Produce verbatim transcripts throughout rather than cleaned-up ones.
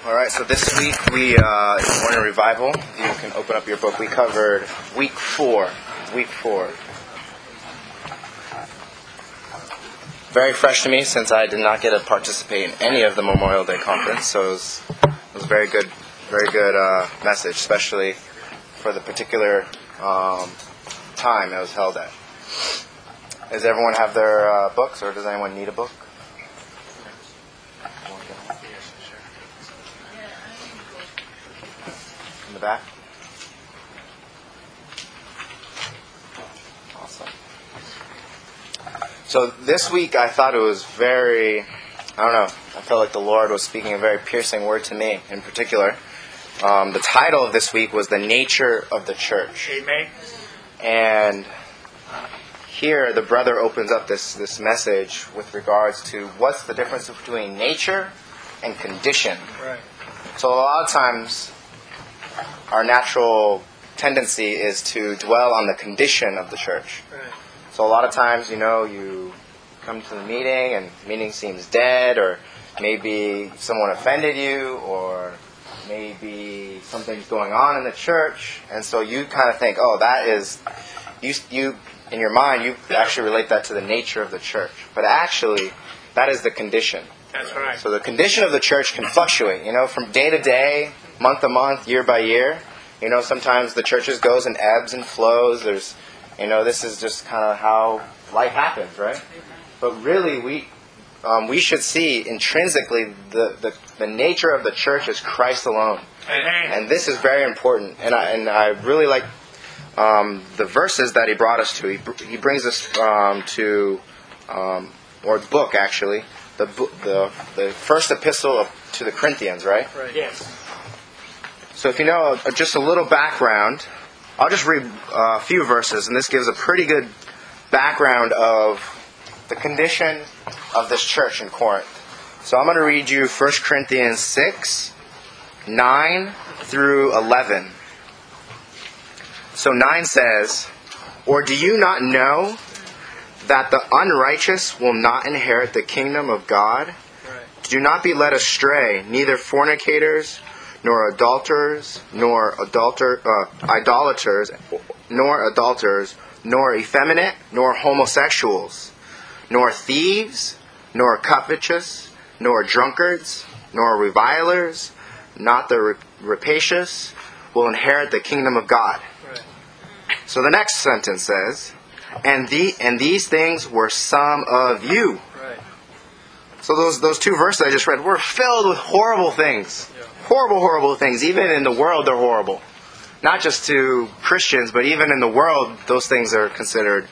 All right, so this week we, uh, in Morning Revival, you can open up your book. We covered week four. Week four. Very fresh to me since I did not get to participate in any of the Memorial Day conference. So it was, it was a very good, very good uh, message, especially for the particular um, time it was held at. Does everyone have their uh, books, or does anyone need a book? In the back? Awesome. So this week I thought it was very, I don't know, I felt like the Lord was speaking a very piercing word to me in particular. Um, the title of this week was The Nature of the Church. Amen. And here the brother opens up this, this message with regards to what's the difference between nature and condition. Right. So a lot of times our natural tendency is to dwell on the condition of the church. Right. So a lot of times, you know, you come to the meeting and the meeting seems dead, or maybe someone offended you, or maybe something's going on in the church, and so you kind of think, oh, that is, you, you in your mind, you actually relate that to the nature of the church. But actually, that is the condition. That's right. So the condition of the church can fluctuate, you know, from day to day, month to month, year by year. You know, sometimes the churches goes in ebbs and flows. There's, you know, this is just kind of how life happens, right? But really, we um, we should see intrinsically the, the, the nature of the church is Christ alone. Amen. And this is very important. And I, and I really like um, the verses that he brought us to. He, he brings us um, to, um, or the book actually, the, the, the first epistle of, to the Corinthians, right? Right. Yes. So if you know uh, just a little background, I'll just read uh, a few verses, and this gives a pretty good background of the condition of this church in Corinth. So I'm going to read you First Corinthians six, nine through eleven. So nine says, "Or do you not know that the unrighteous will not inherit the kingdom of God? Right. Do not be led astray, neither fornicators, nor adulterers, nor adulter, uh, idolaters, nor adulterers, nor effeminate, nor homosexuals, nor thieves, nor covetous, nor drunkards, nor revilers, not the rapacious, will inherit the kingdom of God." Right. So the next sentence says, and the and these things were some of you. Right. So those those two verses I just read were filled with horrible things. Yeah. Horrible, horrible things. Even in the world, they're horrible. Not just to Christians, but even in the world, those things are considered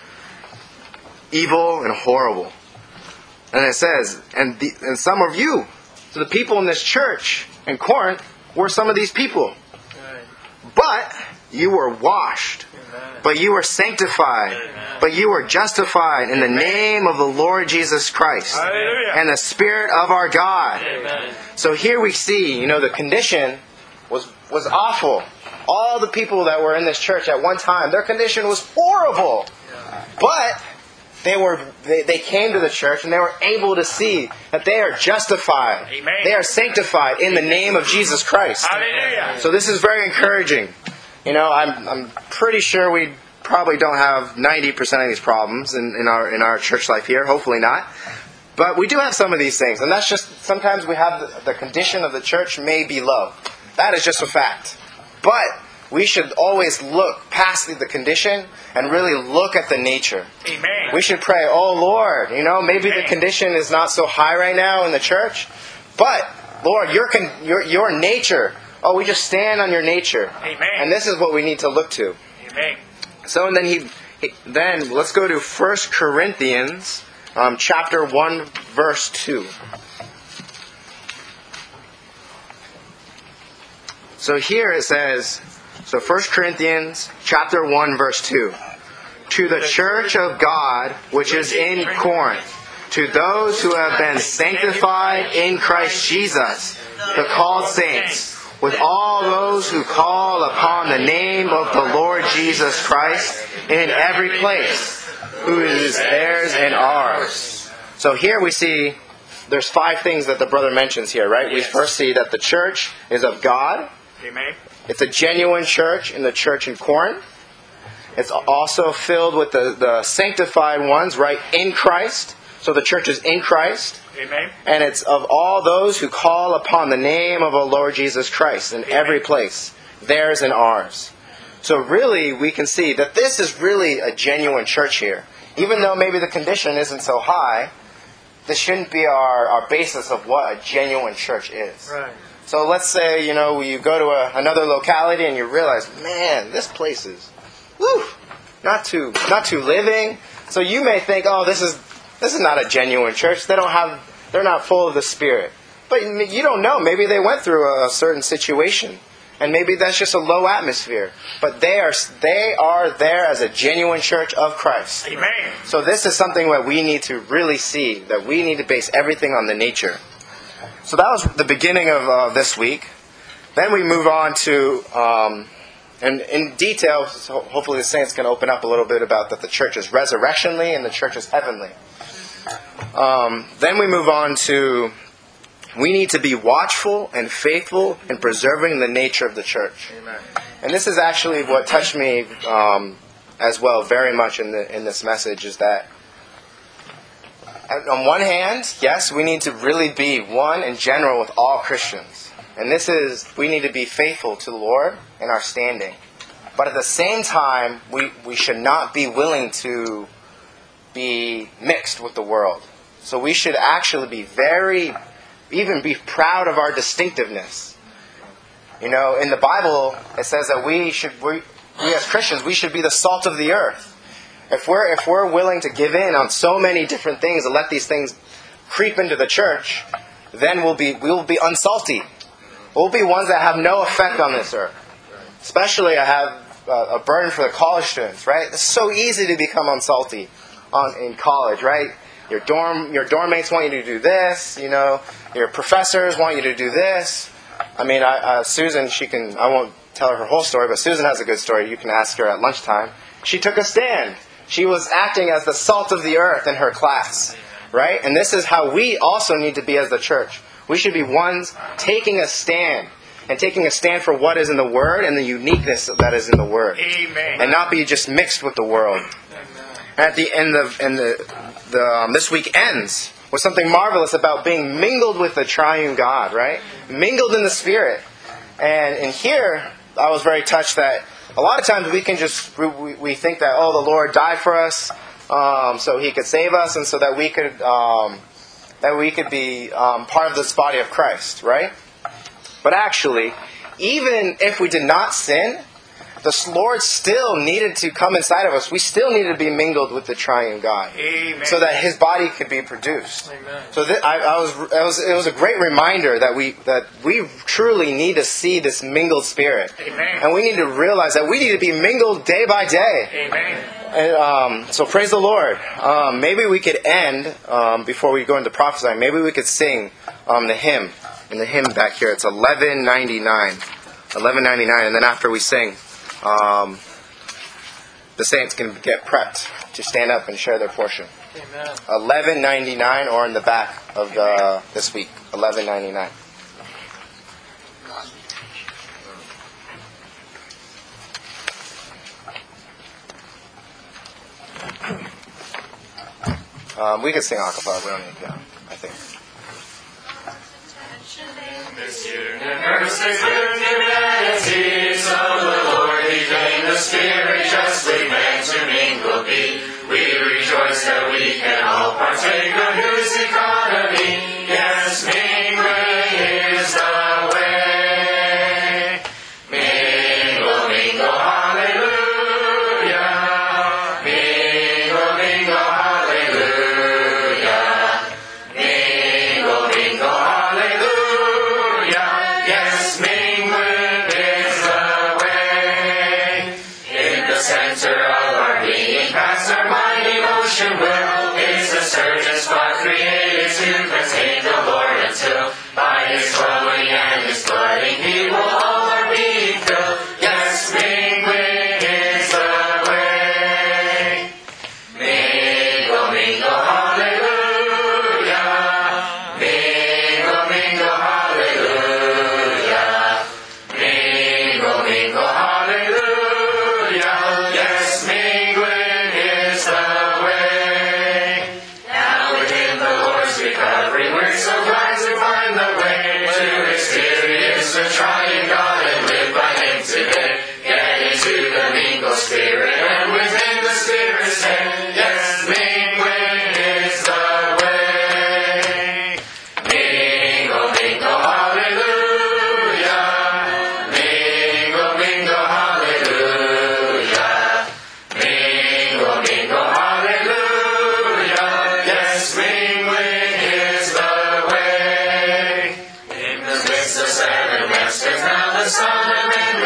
evil and horrible. And it says, and, the, and some of you, so the people in this church in Corinth, were some of these people. Right. But you were washed. Amen. But you were sanctified. Amen. But you were justified in the name of the Lord Jesus Christ. Hallelujah. And the Spirit of our God. Amen. So here we see, you know, the condition was was awful. All the people that were in this church at one time, their condition was horrible. Yeah. But they were they, they came to the church and they were able to see that they are justified. Amen. They are sanctified in the name of Jesus Christ. Hallelujah. So this is very encouraging. You know, I'm I'm pretty sure we probably don't have ninety percent of these problems in, in our in our church life here. Hopefully not. But we do have some of these things. And that's just, sometimes we have the, the condition of the church may be low. That is just a fact. But we should always look past the condition and really look at the nature. Amen. We should pray, oh Lord, you know, maybe Amen. the condition is not so high right now in the church. But, Lord, your con- your your nature, oh, we just stand on your nature. Amen. And this is what we need to look to. Amen. So and then he, he then let's go to First Corinthians um, chapter one verse two. So here it says, so First Corinthians chapter one verse two. To the church of God which is in Corinth, to those who have been sanctified in Christ Jesus, the called saints, with all those who call upon the name of the Lord Jesus Christ in every place, who is theirs and ours. So here we see there's five things that the brother mentions here, right? Yes. We first see that the church is of God. Amen. It's a genuine church in the church in Corinth. It's also filled with the, the sanctified ones, right, in Christ. So the church is in Christ. Amen. And it's of all those who call upon the name of our Lord Jesus Christ in Amen. Every place, theirs and ours. So really, we can see that this is really a genuine church here. Even though maybe the condition isn't so high, this shouldn't be our, our basis of what a genuine church is. Right. So let's say, you know, you go to a, another locality and you realize, man, this place is, whew, not too, not too living. So you may think, oh, this is this is not a genuine church. They don't have, they're not full of the Spirit. But you don't know. Maybe they went through a certain situation, and maybe that's just a low atmosphere. But they are they are there as a genuine church of Christ. Amen. So this is something that we need to really see, that we need to base everything on the nature. So that was the beginning of uh, this week. Then we move on to, um, and in detail, so hopefully the saints can open up a little bit about that the church is resurrectionally and the church is heavenly. Um, then we move on to, we need to be watchful and faithful in preserving the nature of the church. Amen. And this is actually what touched me um, as well very much in the in this message, is that on one hand, yes, we need to really be one in general with all Christians. And this is, we need to be faithful to the Lord in our standing. But at the same time, we, we should not be willing to be mixed with the world. So we should actually be very, even be proud of our distinctiveness. You know, in the Bible, it says that we should, we, we as Christians, we should be the salt of the earth. If we're if we're willing to give in on so many different things and let these things creep into the church, then we'll be we'll be unsalty. We'll be ones that have no effect on this earth. Especially, I have a burden for the college students, right? It's so easy to become unsalty on in college, right? Your dorm your dorm mates want you to do this, you know. Your professors want you to do this. I mean, I, uh, Susan, she can. I won't tell her her whole story, but Susan has a good story. You can ask her at lunchtime. She took a stand. She was acting as the salt of the earth in her class, right? And this is how we also need to be as the church. We should be ones taking a stand, and taking a stand for what is in the Word and the uniqueness that is in the Word. Amen. And not be just mixed with the world. And at the end of and the, the um, this week ends with something marvelous about being mingled with the triune God, right? Mingled in the Spirit. And in here, I was very touched that a lot of times we can just, we, we think that, oh, the Lord died for us, um, so He could save us, and so that we could, um, that we could be um, part of this body of Christ, right? But actually, even if we did not sin, the Lord still needed to come inside of us. We still needed to be mingled with the triune God. Amen. So that His body could be produced. Amen. So th- I, I was, it was, it was a great reminder that we that we truly need to see this mingled spirit. Amen. And we need to realize that we need to be mingled day by day. Amen. And, um, so praise the Lord. Um, maybe we could end, um, before we go into prophesying, maybe we could sing um, the hymn. In the hymn back here, it's eleven ninety-nine. eleven ninety-nine, and then after we sing, Um, the saints can get prepped to stand up and share their portion. Amen. eleven ninety-nine, or in the back of the this week, eleven ninety-nine. Um, we can sing a cappella. We don't need to, I think. This universe is humanities of the Lord, He came the Spirit justly meant to mingle be. We rejoice that we can all partake of His economy. Yes, mingling is the way. Mingle, mingle, hallelujah. Mingle, mingle, hallelujah. Mingle, mingle, hallelujah. Yes, mingling is the way. In the center of our being, past our mind, emotion, will, is the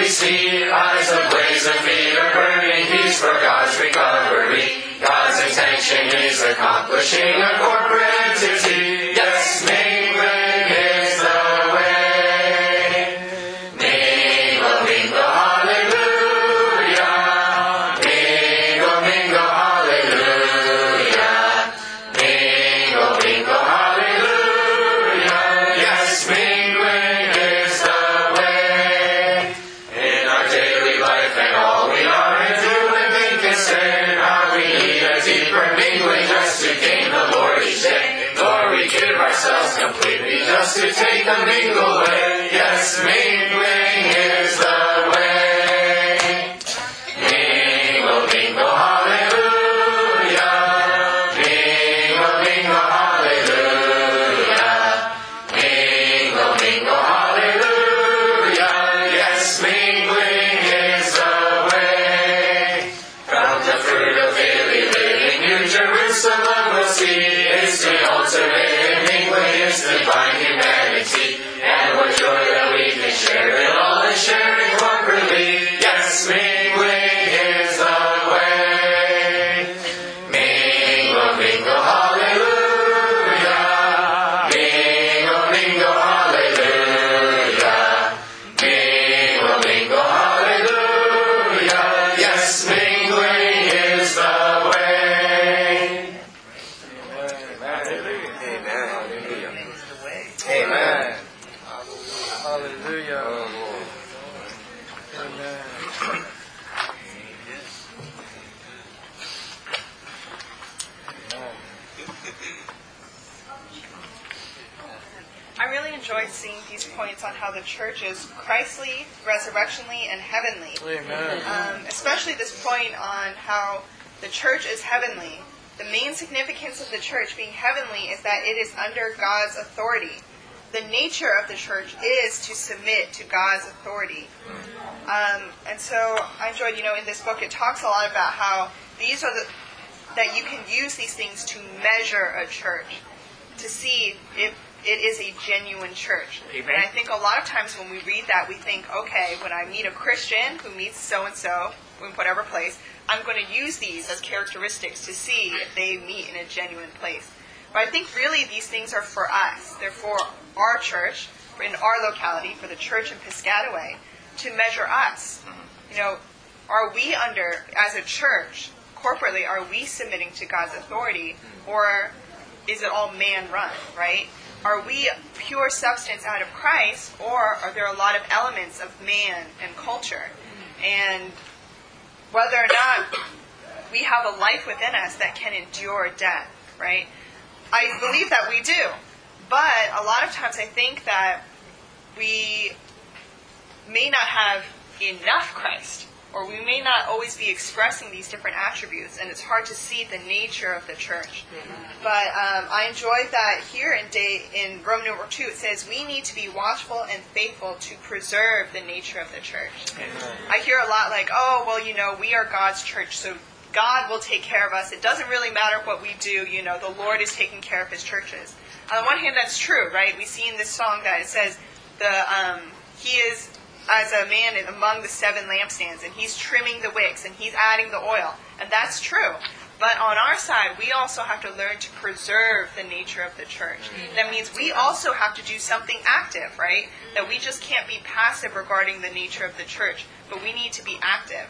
we see. Eyes ablaze and feet are burning. Peace for God's recovery. God's intention is accomplishing a corporate entity. Yes, mingling is the way. Mingle, mingle, hallelujah. Mingle, mingle, hallelujah. Mingle, mingle, hallelujah. Yes, mingling is the way. In our daily life and all we are and do and think and say, how we need a deeper mingling just to gain the Lord each day. Lord, we give ourselves completely just to take the mingle away. Yes, mingling is the way. Mingle, mingle, hallelujah. Mingle, mingle, hallelujah. Mingle, mingle, hallelujah. Yes, mingling is the way. From the fruit of daily living, New Jerusalem will see. It's the ultimate mingling, it's divine humanity. And what joy that we can share in all and sharing corporately. Yes, mingling is the way. Mingle, mingle, hallelujah. Mingle, mingle, hallelujah. Mingle, mingle, hallelujah. Yes, mingling is the way. Amen. Hallelujah. Amen. I really enjoyed seeing these points on how the church is Christly, resurrectionally, and heavenly. Amen. Um, especially this point on how the church is heavenly. The main significance of the church being heavenly is that it is under God's authority. The nature of the church is to submit to God's authority. Um, and so I enjoyed, you know, in this book it talks a lot about how these are the, that you can use these things to measure a church, to see if it is a genuine church. Amen. And I think a lot of times when we read that, we think, okay, when I meet a Christian who meets so-and-so in whatever place, I'm going to use these as characteristics to see if they meet in a genuine place. But I think really these things are for us. They're for our church, in our locality, for the church in Piscataway, to measure us. You know, are we under, as a church, corporately, are we submitting to God's authority, or is it all man-run, right? Are we pure substance out of Christ, or are there a lot of elements of man and culture? And whether or not we have a life within us that can endure death, right? I believe that we do. But a lot of times I think that we may not have enough Christ, or we may not always be expressing these different attributes, and it's hard to see the nature of the church. But um, I enjoyed that here in, day, in Roman numeral two, it says, we need to be watchful and faithful to preserve the nature of the church. Amen. I hear a lot like, oh, well, you know, we are God's church, so God will take care of us. It doesn't really matter what we do, you know, the Lord is taking care of His churches. On the one hand, that's true, right? We see in this song that it says, the um, He is as a man among the seven lampstands, and He's trimming the wicks, and He's adding the oil. And that's true. But on our side, we also have to learn to preserve the nature of the church. That means we also have to do something active, right? That we just can't be passive regarding the nature of the church, but we need to be active.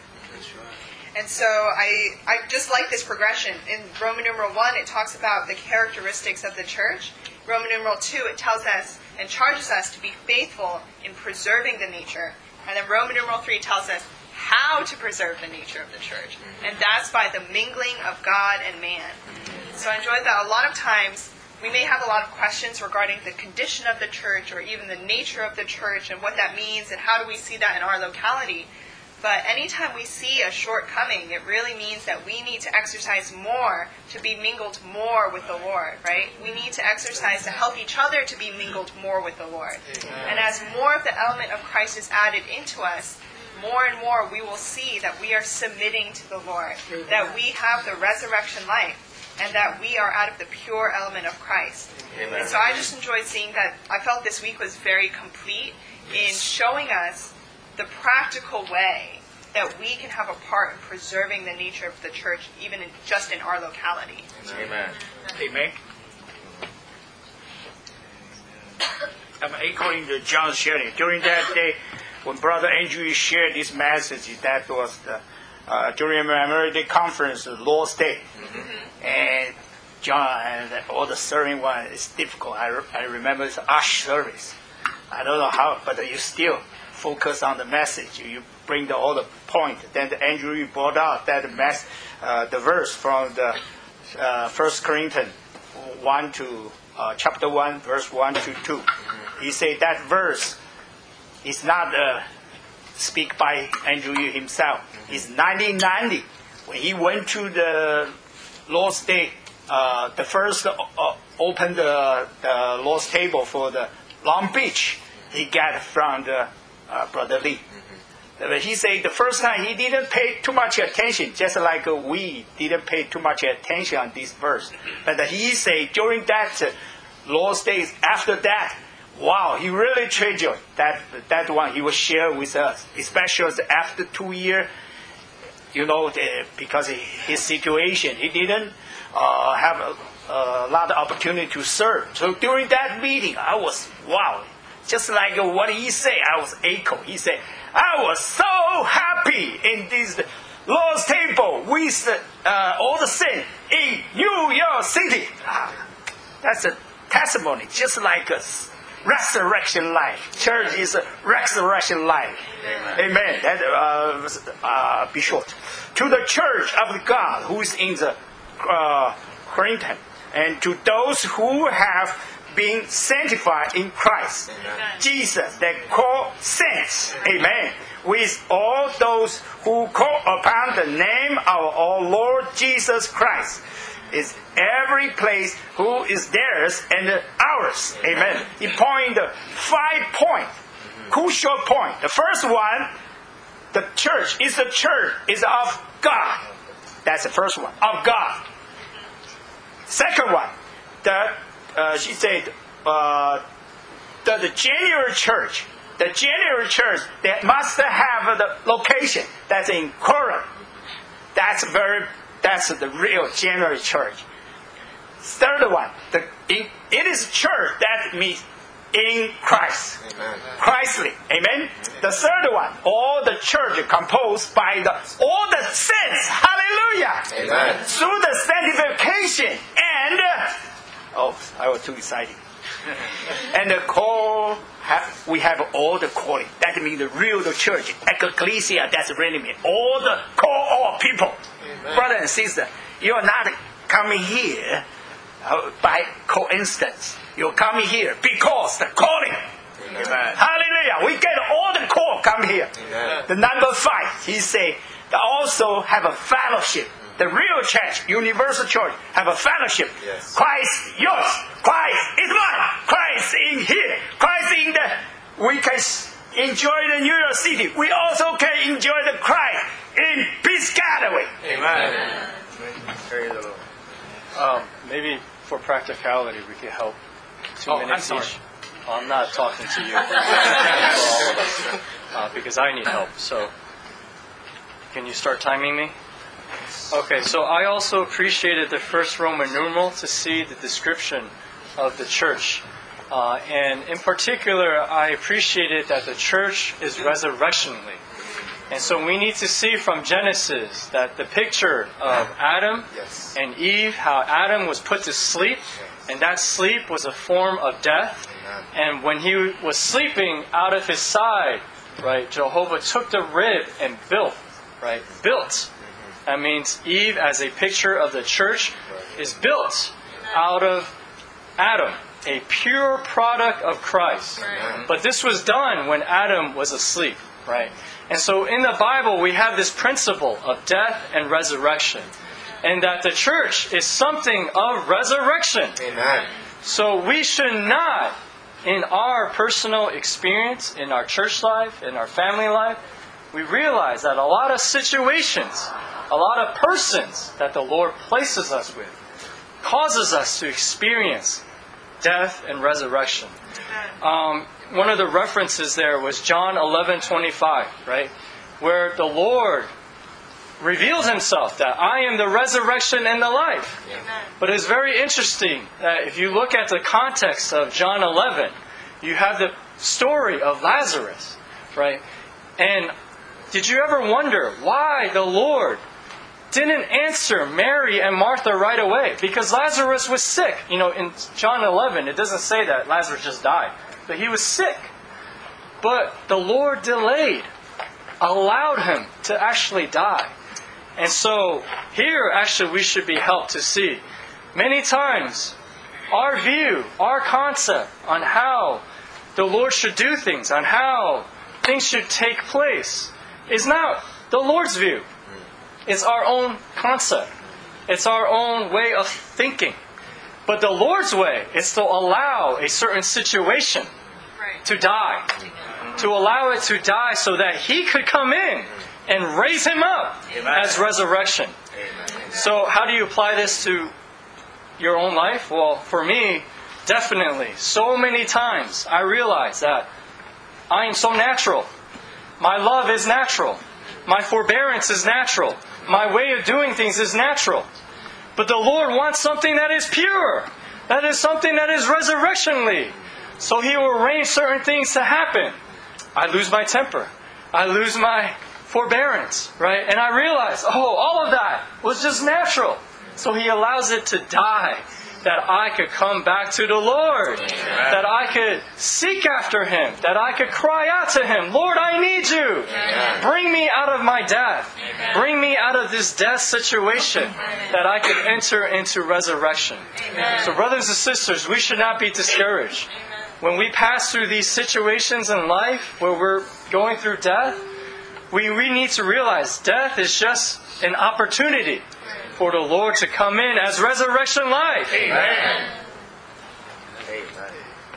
And so I, I just like this progression. In Roman numeral one, it talks about the characteristics of the church. Roman numeral two, it tells us and charges us to be faithful in preserving the nature. And then Roman numeral three tells us how to preserve the nature of the church. And that's by the mingling of God and man. So I enjoyed that. A lot of times, we may have a lot of questions regarding the condition of the church, or even the nature of the church, and what that means, and how do we see that in our locality. But anytime we see a shortcoming, it really means that we need to exercise more to be mingled more with the Lord, right? We need to exercise to help each other to be mingled more with the Lord. Amen. And as more of the element of Christ is added into us, more and more we will see that we are submitting to the Lord, Amen. That we have the resurrection life, and that we are out of the pure element of Christ. Amen. And so I just enjoyed seeing that. I felt this week was very complete in showing us the practical way that we can have a part in preserving the nature of the church, even in, just in our locality. Amen. Amen. I'm echoing the John's sharing. During that day, when Brother Andrew shared this message, that was the, uh, during the Memorial Conference, the Lord's Day. Mm-hmm. And John and all the serving one is difficult. I, re- I remember it's Ash service. I don't know how, but you still focus on the message. You bring the, all the point. Then the Andrew brought out that mess, uh, the verse from the uh, First Corinthians one to uh, chapter one, verse one to two. He said that verse is not uh, speak by Andrew himself. It's nineteen ninety when he went to the Lord's Day. Uh, the first uh, opened the, the Lord's table for the Long Beach. He got from the uh, Brother Lee. Mm-hmm. He said the first time he didn't pay too much attention, just like uh, we didn't pay too much attention on this verse. But he said during that uh, Lord's Day, after that, wow, he really treasured that that one. He will share with us, especially after two years. You know, the, because of his situation, he didn't uh, have a, a lot of opportunity to serve. So during that meeting, I was wow, just like what he said. I was echo. He said, "I was so happy in this Lord's table with uh, all the sin in New York City." Ah, that's a testimony, just like us. Resurrection life. Church is a resurrection life. Amen. Amen. That, uh, uh, be short. To the church of God who is in the uh, Corinthians, and to those who have been sanctified in Christ, Amen. Jesus, that call saints. Amen. With all those who call upon the name of our Lord Jesus Christ. Is every place who is theirs and ours. Amen. He pointed five points, crucial point. The first one, the church is the church is of God. That's the first one, of God. Second one, the uh, she said uh, the, the January church. The January church, they must have the location that's in Corinth. That's very. That's the real January church. Third one, the, it, it is church that means in Christ. Amen. Christly. Amen? Amen. The third one, all the church composed by the all the saints. Hallelujah. Amen. Through the sanctification and uh, oh, I was too excited. And the call, have, we have all the calling. That means the real the church. Ecclesia, that's really mean all the call all people. Amen. Brother and sister, you are not coming here uh, by coincidence. You're coming here because the calling. Amen. Hallelujah. We get all the call come here. Amen. The number five, he say, they also have a fellowship. The real church, universal church, have a fellowship. Yes. Christ yours. Christ is mine. Christ in here. Christ in the. We can enjoy the New York City. We also can enjoy the Christ in Piscataway. Amen. Amen. Um, maybe for practicality, we could help two oh, minutes I'm each. Well, I'm not talking to you. For all of us, uh, because I need help. So, can you start timing me? Okay, so I also appreciated the first Roman numeral to see the description of the church. Uh, and in particular, I appreciated that the church is resurrectionally. And so we need to see from Genesis that the picture of Adam yes. and Eve, how Adam was put to sleep, and that sleep was a form of death. Amen. And when he was sleeping, out of his side, right, Jehovah took the rib and built, right, built. That means Eve, as a picture of the church, is built out of Adam, a pure product of Christ. But this was done when Adam was asleep, right? And so in the Bible, we have this principle of death and resurrection. And that the church is something of resurrection. Amen. So we should not, in our personal experience, in our church life, in our family life, we realize that a lot of situations, a lot of persons that the Lord places us with, causes us to experience death, and resurrection. Um, one of the references there was John eleven twenty-five, right? Where the Lord reveals himself that I am the resurrection and the life. Amen. But it's very interesting that if you look at the context of John eleven, you have the story of Lazarus, right? And did you ever wonder why the Lord didn't answer Mary and Martha right away? Because Lazarus was sick. You know, in John eleven, it doesn't say that Lazarus just died, but he was sick. But the Lord delayed, allowed him to actually die. And so here, actually, we should be helped to see. Many times, our view, our concept on how the Lord should do things, on how things should take place, is not the Lord's view. It's our own concept. It's our own way of thinking. But the Lord's way is to allow a certain situation Right. to die. To allow it to die so that He could come in and raise him up as resurrection. So how do you apply this to your own life? Well, for me, definitely. So many times I realize that I am so natural. My love is natural. My forbearance is natural. My way of doing things is natural. But the Lord wants something that is pure. That is something that is resurrectionally. So He will arrange certain things to happen. I lose my temper. I lose my forbearance, right? And I realize, oh, all of that was just natural. So He allows it to die, that I could come back to the Lord, Amen. That I could seek after Him, that I could cry out to Him, Lord, I need You. Amen. Bring me out of my death. Amen. Bring me out of this death situation, Amen. That I could enter into resurrection. Amen. So brothers and sisters, we should not be discouraged. Amen. When we pass through these situations in life where we're going through death, we, we need to realize death is just an opportunity for the Lord to come in as resurrection life. Amen. Amen.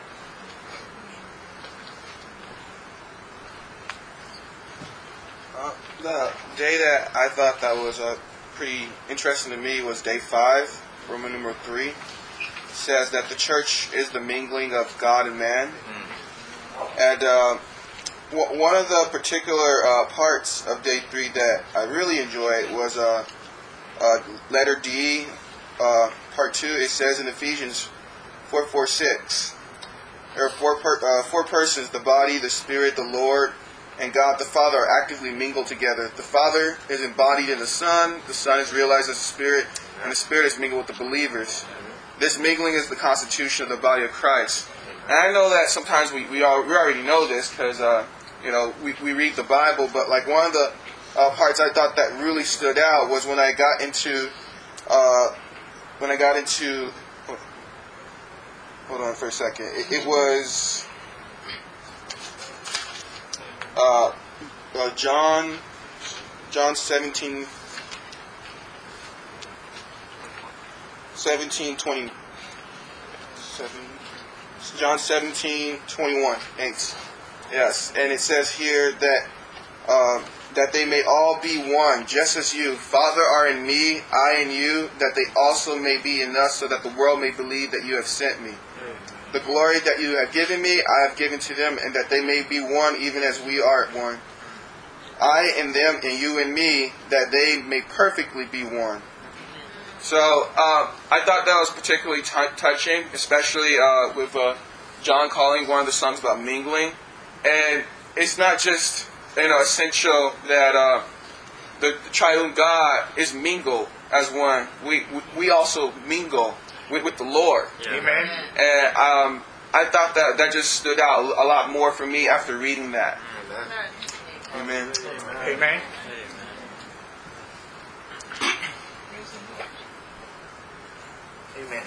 Uh, the day that I thought that was uh, pretty interesting to me was day five, Roman number three. It says that the church is the mingling of God and man. And uh, w- one of the particular uh, parts of day three that I really enjoyed was uh, uh, letter D, uh, part two. It says in Ephesians four, four, six, there are four, per- uh, four persons, the body, the Spirit, the Lord, and God the Father are actively mingled together. The Father is embodied in the Son, the Son is realized as the Spirit, and the Spirit is mingled with the believers. This mingling is the constitution of the body of Christ. And I know that sometimes we we, all, we already know this because uh, you know we, we read the Bible, but like one of the uh, parts I thought that really stood out was when I got into uh, when I got into hold on for a second. It, it was uh, uh, John John seventeen. seventeen twenty seven John seventeen twenty-one. Thanks. Yes, and it says here that uh, that they may all be one, just as you, Father, are in me, I in you, that they also may be in us, so that the world may believe that you have sent me. The glory that you have given me, I have given to them, and that they may be one, even as we are one. I in them, and you in me, that they may perfectly be one. So uh, I thought that was particularly t- touching, especially uh, with uh, John calling one of the songs about mingling. And it's not just you know essential that uh, the, the triune God is mingled as one. We we also mingle with, with the Lord. Yeah. Amen. And um, I thought that that just stood out a lot more for me after reading that. Amen. Amen. Amen. Amen.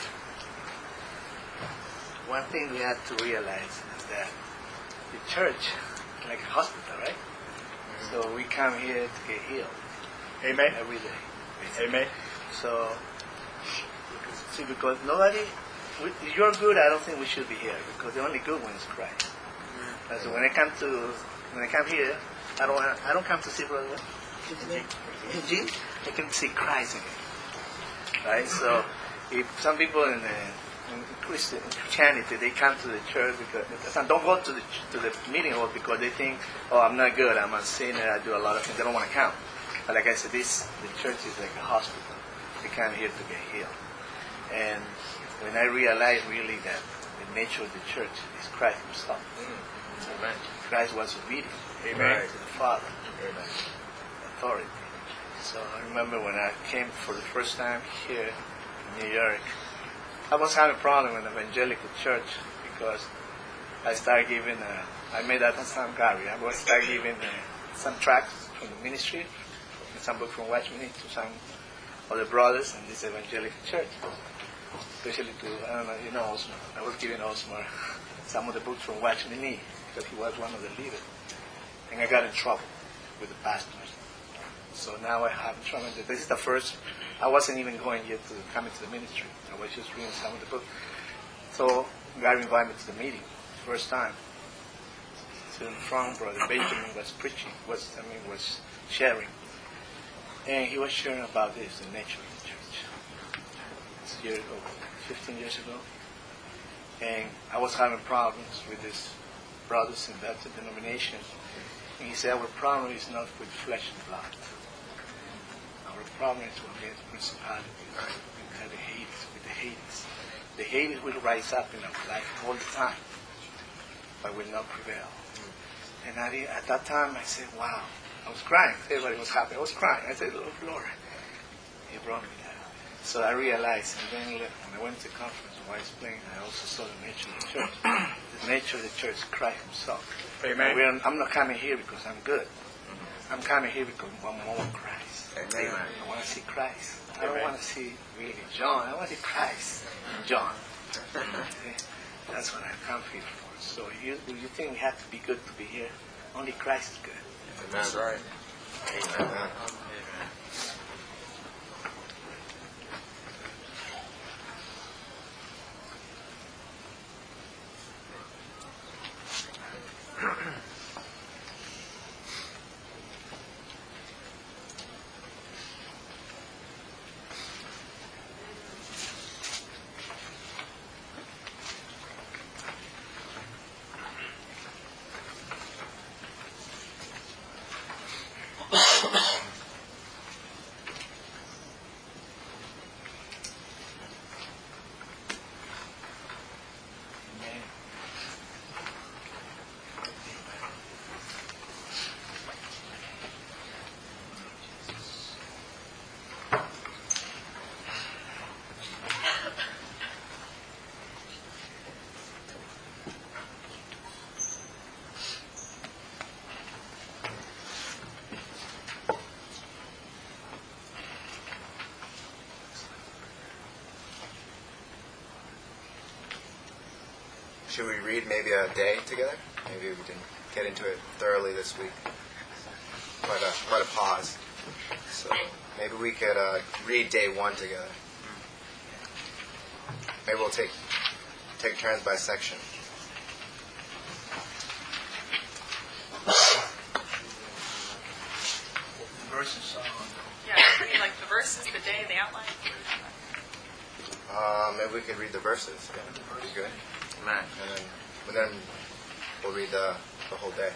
One thing we have to realize is that the church is like a hospital, right? Mm-hmm. So we come here to get healed. Amen. Every day. Basically. Amen. So, see, because nobody, we, if you're good, I don't think we should be here, because the only good one is Christ. Mm-hmm. So when I come to, when I come here, I don't, I don't come to see Brother Eugene. I can see Christ in it, right? So. If some people in the in Christian, in Christianity, they come to the church because some don't go to the to the meeting hall because they think, oh, I'm not good, I'm a sinner, I do a lot of things. They don't want to come. But like I said, this the church is like a hospital. They come here to get healed. And when I realized really that the nature of the church is Christ Himself. Amen. Christ was obedient Amen. to the Father, Amen. authority. So I remember when I came for the first time here in New York, I was having a problem with evangelical church because I started giving, uh, I made that time Gary, I was started giving uh, some tracts from the ministry, some book from Watchman Nee to some other brothers in this evangelical church. Especially to, I don't know, you know, Osmar. I was giving Osmar some of the books from Watchman Nee because he was one of the leaders. And I got in trouble with the pastors. So now I have trouble. This is the first, I wasn't even going yet to come into the ministry. I was just reading some of the books. So God invited me to the meeting, first time. So in front, Brother Benjamin was preaching, was, I mean, was sharing. And he was sharing about this, the nature of the church. It's a year ago, fifteen years ago. And I was having problems with these brothers in that denomination. And he said, our problem is not with flesh and blood. Our problem is against principalities. We have the Hades, with the Hades. The Hades will rise up in our life all the time, but will not prevail. And I, at that time, I said, wow. I was crying. Everybody was happy. I was crying. I said, oh, Lord, He brought me there. So I realized, and then when I went to the conference, while I explained, I also saw the nature of the church. The nature of the church is Christ Himself. Amen. We're, I'm not coming here because I'm good. I'm coming here because I want more Christ. Amen. I want to see Christ. I don't Amen. want to see really John. I want to see Christ in John. Okay? That's what I come here for. So you, you think we have to be good to be here? Only Christ is good. That's right. Amen. Should we read maybe a day together? Maybe we didn't get into it thoroughly this week. Quite a, quite a pause. So maybe we could uh, read day one together. Maybe we'll take take turns by section. Verses. Yeah, I mean, like the verses, the day, the outline. Uh, maybe we could read the verses. Yeah, that'd be good. Amen. And then, and then we'll read the, the whole day.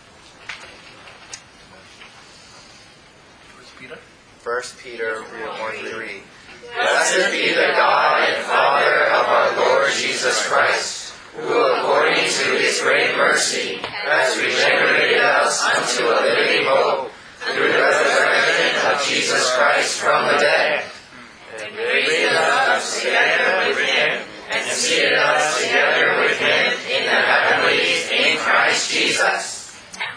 First Peter. First Peter one three. Blessed be the God and Father of our Lord Jesus Christ, who according to His great mercy has regenerated us unto a living hope through the resurrection of Jesus Christ from the dead, and raised us together with Him, and seated us together with Him in the heavenlies in Christ Jesus.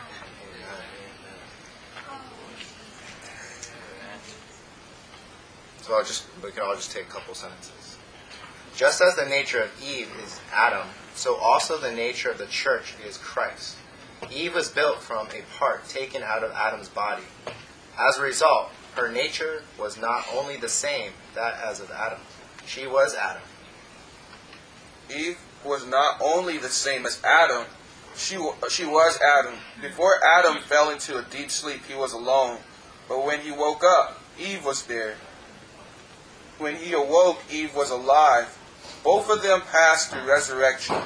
So I'll just we can all just take a couple sentences. Just as the nature of Eve is Adam, so also the nature of the church is Christ. Eve was built from a part taken out of Adam's body. As a result, her nature was not only the same that as of Adam. She was Adam. Eve was not only the same as Adam, she, she was Adam. Before Adam fell into a deep sleep, he was alone. But when he woke up, Eve was there. When he awoke, Eve was alive. Both of them pass through resurrection.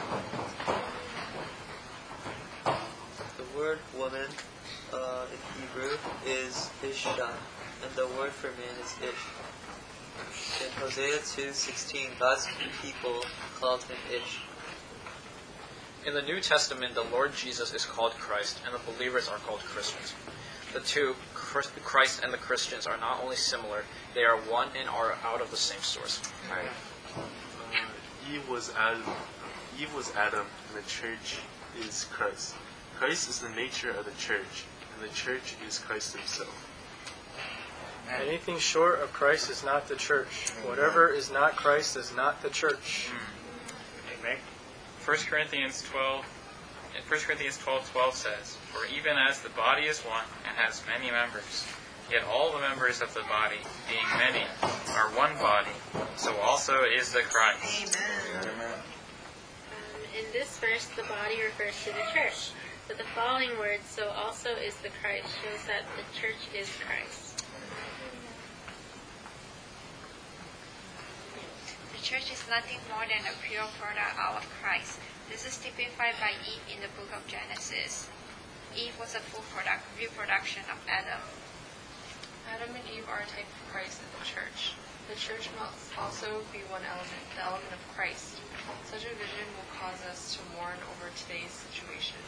The word woman uh, in Hebrew is isha, and the word for man is ish. In Hosea two sixteen, God's people called him ish. In the New Testament, the Lord Jesus is called Christ, and the believers are called Christians. The two, Christ and the Christians, are not only similar, they are one and are out of the same source. Right. Uh, Eve was Adam. Eve was Adam, and the church is Christ. Christ is the nature of the church, and the church is Christ himself. Anything short of Christ is not the church. Whatever is not Christ is not the church. Amen. First Corinthians twelve, First Corinthians twelve twelve says, "For even as the body is one and has many members, yet all the members of the body, being many, are one body, so also is the Christ." Amen. Um, in this verse, the body refers to the church, but the following words, "so also is the Christ," shows that the church is Christ. The church is nothing more than a pure product out of Christ. This is typified by Eve in the book of Genesis. Eve was a full product, reproduction of Adam. Adam and Eve are a type of Christ in the church. The church must also be one element, the element of Christ. Such a vision will cause us to mourn over today's situation.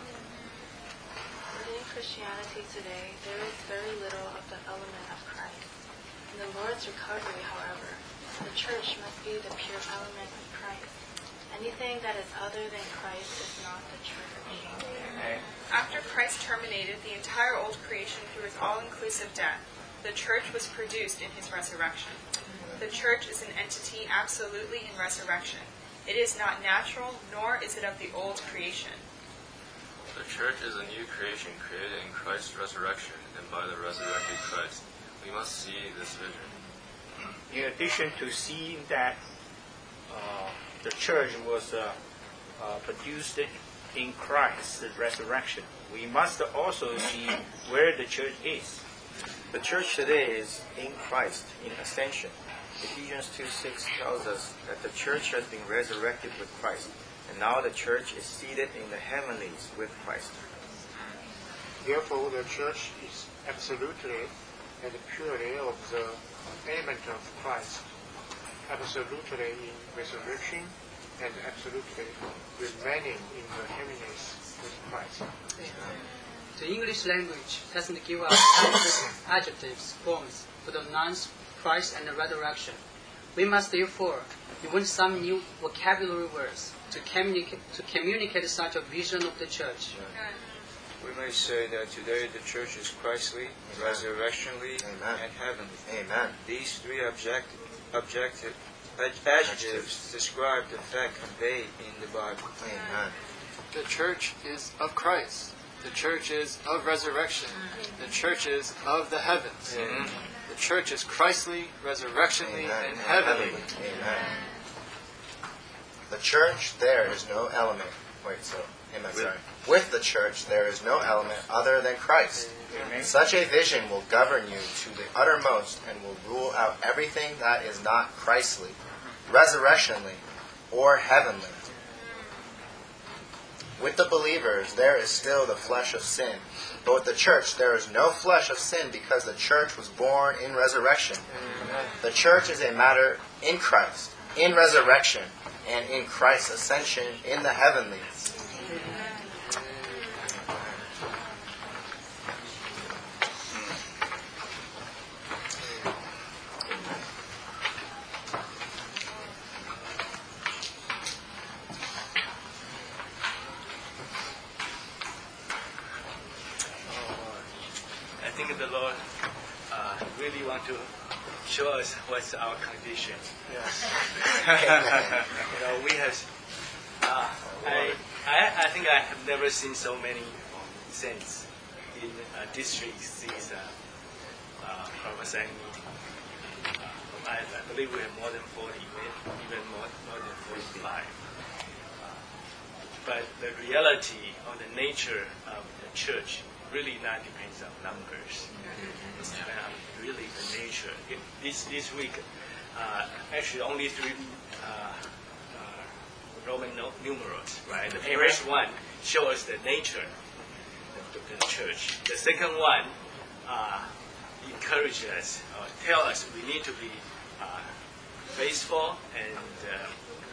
Within Christianity today, there is very little of the element of Christ. In the Lord's recovery, however, the church must be the pure element of Christ. Anything that is other than Christ is not the church. After Christ terminated the entire old creation through his all-inclusive death, the church was produced in his resurrection. The church is an entity absolutely in resurrection. It is not natural, nor is it of the old creation. The church is a new creation created in Christ's resurrection and by the resurrected Christ. We must see this vision. In addition to seeing that uh, the church was uh, uh, produced in Christ's resurrection, we must also see where the church is. The church today is in Christ, in ascension. Ephesians two six tells us that the church has been resurrected with Christ, and now the church is seated in the heavenlies with Christ. Therefore, the church is absolutely and purely of the element of Christ, absolutely in resurrection, and absolutely remaining in the heavenlies with Christ. The English language doesn't give us adjectives, forms for the nouns Christ and the resurrection. We must therefore invent some new vocabulary words to communicate, to communicate such a vision of the church. We may say that today the church is Christly, resurrectionally, and heavenly. Amen. These three object, objective, adjectives describe the fact conveyed in the Bible. Amen. The church is of Christ. The church is of resurrection. The church is of the heavens. Amen. The church is Christly, resurrectionally, Amen. and heavenly. Amen. The church, there is no element. Wait, so, amen, sorry. With the church, there is no element other than Christ. Amen. Such a vision will govern you to the uttermost and will rule out everything that is not Christly, resurrectionally, or heavenly. With the believers, there is still the flesh of sin. But with the church, there is no flesh of sin because the church was born in resurrection. The church is a matter in Christ, in resurrection, and in Christ's ascension in the heavenlies. I think the Lord uh, really want to show us what's our condition. Yes. you know, we have. Uh, I, I I think I have never seen so many saints in uh, districts. These uh, uh, prophesying meeting. Uh, I, I believe we have more than forty, even more more than forty-five. Uh, but the reality or the nature of the church really not depends on numbers. It's uh, really the nature. It, this this week, uh, actually only three uh, Roman numerals, right? The first one shows us the nature of the, the church. The second one uh, encourages us, or tell us we need to be uh, faithful and uh,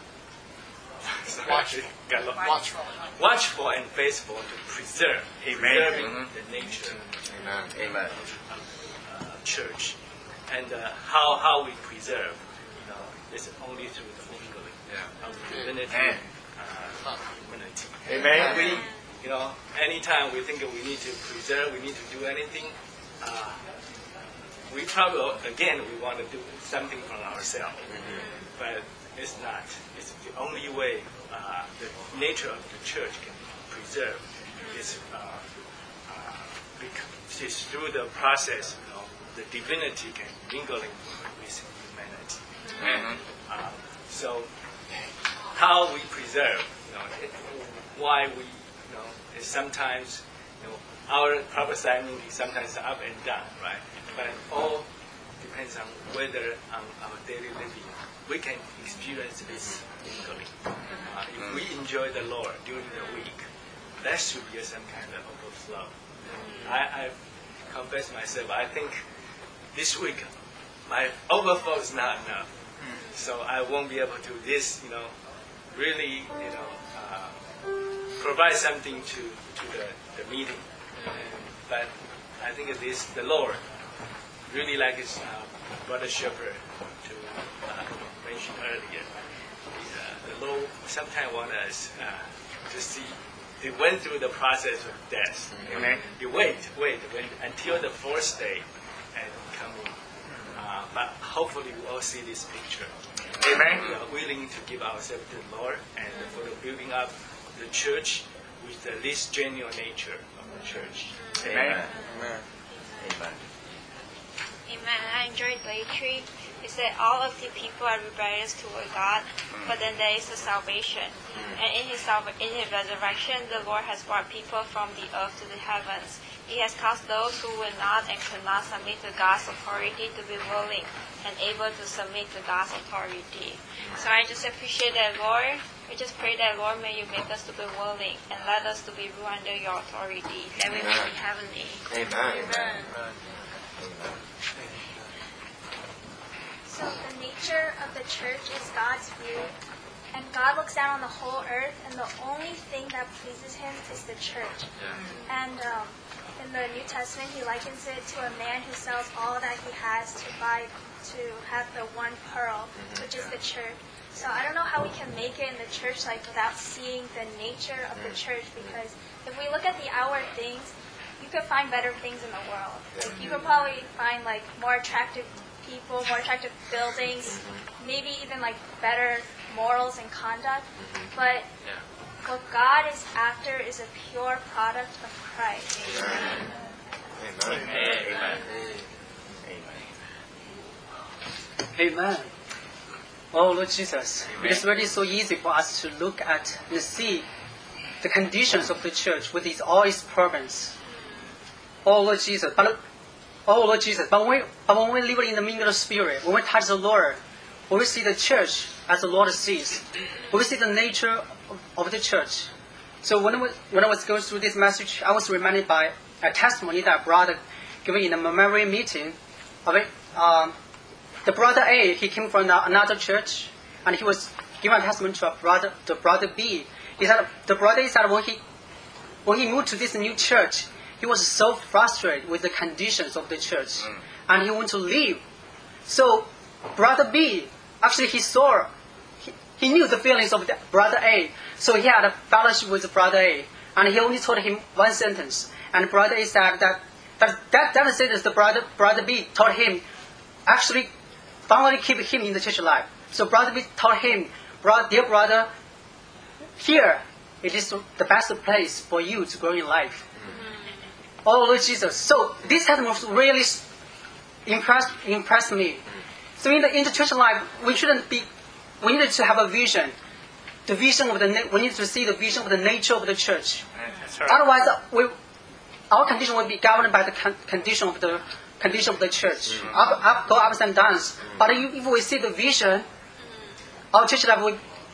Watch, watchful. watchful and faithful to preserve, Amen. preserving Mhm. the nature Amen. Amen. of uh, church. And uh, how how we preserve, you know, is only through the mingling Yeah. of divinity, Amen. uh, humanity. Amen. We, you know, anytime we think we need to preserve, we need to do anything, uh, we probably again we want to do something from ourselves, Mm-hmm. but it's not. It's the only way uh, the nature of the church can be preserved is uh, uh, bec- it's through the process, you know, the divinity can mingling with humanity. Mhm. Uh, so how we preserve, you know, it, why we, you know, is sometimes, you know, our prophesying is sometimes up and down, right? But it all depends on whether on our daily living we can experience this mingling. Uh, if we enjoy the Lord during the week, that should be some kind of overflow. I, I confess myself, I think this week my overflow is not enough. So I won't be able to this, you know, really, you know, uh, provide something to, to the, the meeting. But I think it is the Lord, really like his uh, brother shepherd to uh, mention earlier. Uh, the Lord sometimes wants us uh, to see. They went through the process of death. Amen. You wait, wait, wait until the fourth day and come in. Uh, but hopefully we all see this picture. Amen. We are willing to give ourselves to the Lord and for the building up the church with the least genuine nature of the church. Amen. Amen. Amen. Amen. I enjoyed day three. It said all of the people are rebellious toward God, but then there is a salvation. And in his, salva- in his resurrection, the Lord has brought people from the earth to the heavens. He has caused those who will not and could not submit to God's authority to be willing and able to submit to God's authority. So I just appreciate that, Lord. We just pray that, Lord, may you make us to be willing and let us to be ruled under your authority, that we may be heavenly. Amen. Amen. Amen. So the nature of the church is God's view, and God looks down on the whole earth, and the only thing that pleases him is the church. And um, in the New Testament, he likens it to a man who sells all that he has to buy, to have the one pearl, which is the church. So I don't know how we can make it in the church life without seeing the nature of the church, because if we look at the outward things, you could find better things in the world. Like you could probably find like more attractive people, more attractive buildings, maybe even like better morals and conduct. But what God is after is a pure product of Christ. Amen. Amen. Amen. Oh, Lord Jesus, it is really so easy for us to look at and see the conditions of the church with its, all its problems. Oh, Lord Jesus, but, oh, Lord Jesus, but when, we, but when we live in the mingled spirit, when we touch the Lord, when we see the church as the Lord sees, when we see the nature of, of the church. So when, we, when I was going through this message, I was reminded by a testimony that brother giving in a memory meeting of it. Um, The brother A, he came from another church, and he was giving a testimony to a brother, the brother B. He said the brother A said when he when he moved to this new church, he was so frustrated with the conditions of the church, mm. and he wanted to leave. So brother B, actually he saw, he, he knew the feelings of the brother A, so he had a fellowship with brother A, and he only told him one sentence, and brother A said that that that, that sentence the brother brother B told him actually finally keep him in the church life. So brother B told him, dear brother, here it is the best place for you to grow in life. Mm-hmm. Oh Lord Jesus. So this testimony really impressed impressed me. So in the in the church life, we shouldn't be. We need to have a vision. The vision of the we need to see the vision of the nature of the church. That's right. Otherwise, we our condition will be governed by the con- condition of the. condition of the church, mm-hmm. up, up, go ups and downs. Mm-hmm. But if we see the vision, our church life will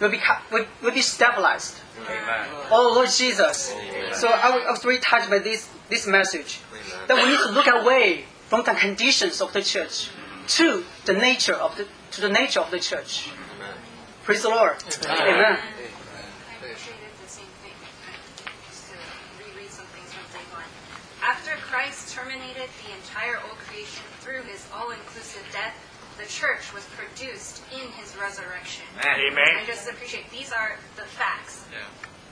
will be will, will be stabilized. Amen. Oh Lord Jesus. Amen. So I was, I was really touched by this this message. Amen. That we need to look away from the conditions of the church to the nature of the to the nature of the church. Amen. Praise the Lord. Amen. Amen. I appreciated the same thing. Just to reread some things from day one. After Christ terminated the entire old creation through his all-inclusive death, the church was produced in his resurrection. Amen. I just appreciate these are the facts. Yeah.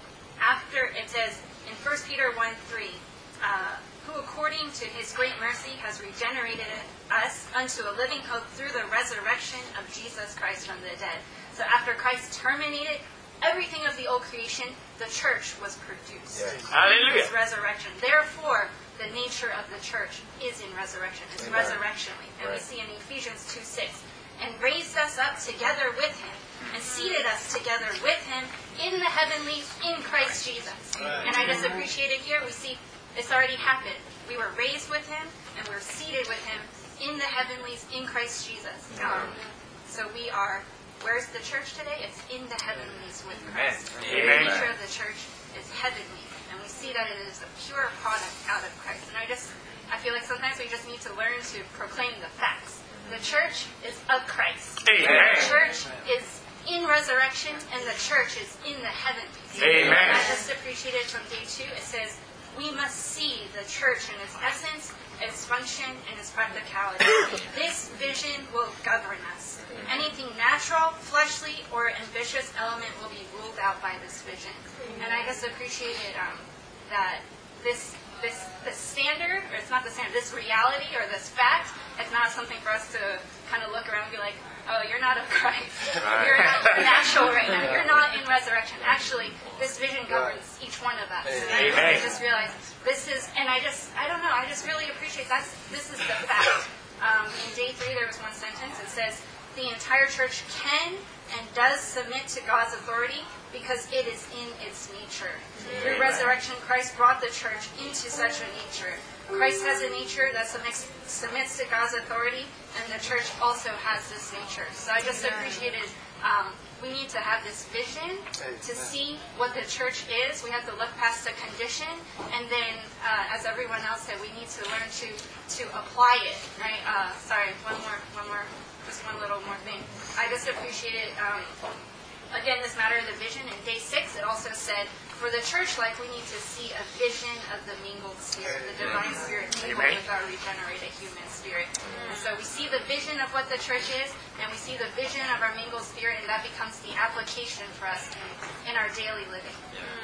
After it says in First Peter one three, uh, who according to his great mercy has regenerated us unto a living hope through the resurrection of Jesus Christ from the dead. So after Christ terminated everything of the old creation, the church was produced. Yes. In Hallelujah. his resurrection. Therefore, the nature of the church is in resurrection. It's Amen. resurrectionally. And we Right. see in Ephesians two six, and raised us up together with him, and seated us together with him in the heavenlies in Christ Jesus. Right. And I just appreciate it here. We see it's already happened. We were raised with him, and we're seated with him in the heavenlies in Christ Jesus. Um, so we are, where's the church today? It's in the heavenlies with Christ. Amen. The Amen. nature of the church is heavenly. And we see that it is a pure product out of Christ. And I just, I feel like sometimes we just need to learn to proclaim the facts. The church is of Christ. Amen. The church is in resurrection, and the church is in the heavenlies. Amen. And I just appreciated from day two, it says, we must see the church in its essence, its function, and its practicality. This vision will govern us. Anything natural, fleshly, or ambitious element will be ruled out by this vision. And I just appreciated um, that this this the standard, or it's not the standard, this reality or this fact, it's not something for us to kind of look around and be like, oh, you're not of Christ. Right. You're not natural right now. You're not in resurrection. Actually, this vision governs each one of us. And I, I just realized this is, and I just, I don't know, I just really appreciate that's, this is the fact. Um, in day three, there was one sentence. It says, the entire church can and does submit to God's authority because it is in its nature. Through resurrection, Christ brought the church into such a nature. Christ has a nature that submits, submits to God's authority, and the church also has this nature. So I just appreciated, um, we need to have this vision to see what the church is. We have to look past the condition, and then, uh, as everyone else said, we need to learn to, to apply it, right? Uh, sorry, one more, one more, just one little more thing. I just appreciated, um, again, this matter of the vision. In day six, it also said, for the church life, we need to see a vision of the mingled spirit, the divine spirit mingled Amen. with our regenerated human spirit. And so we see the vision of what the church is, and we see the vision of our mingled spirit, and that becomes the application for us in, in our daily living.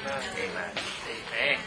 Amen. Amen.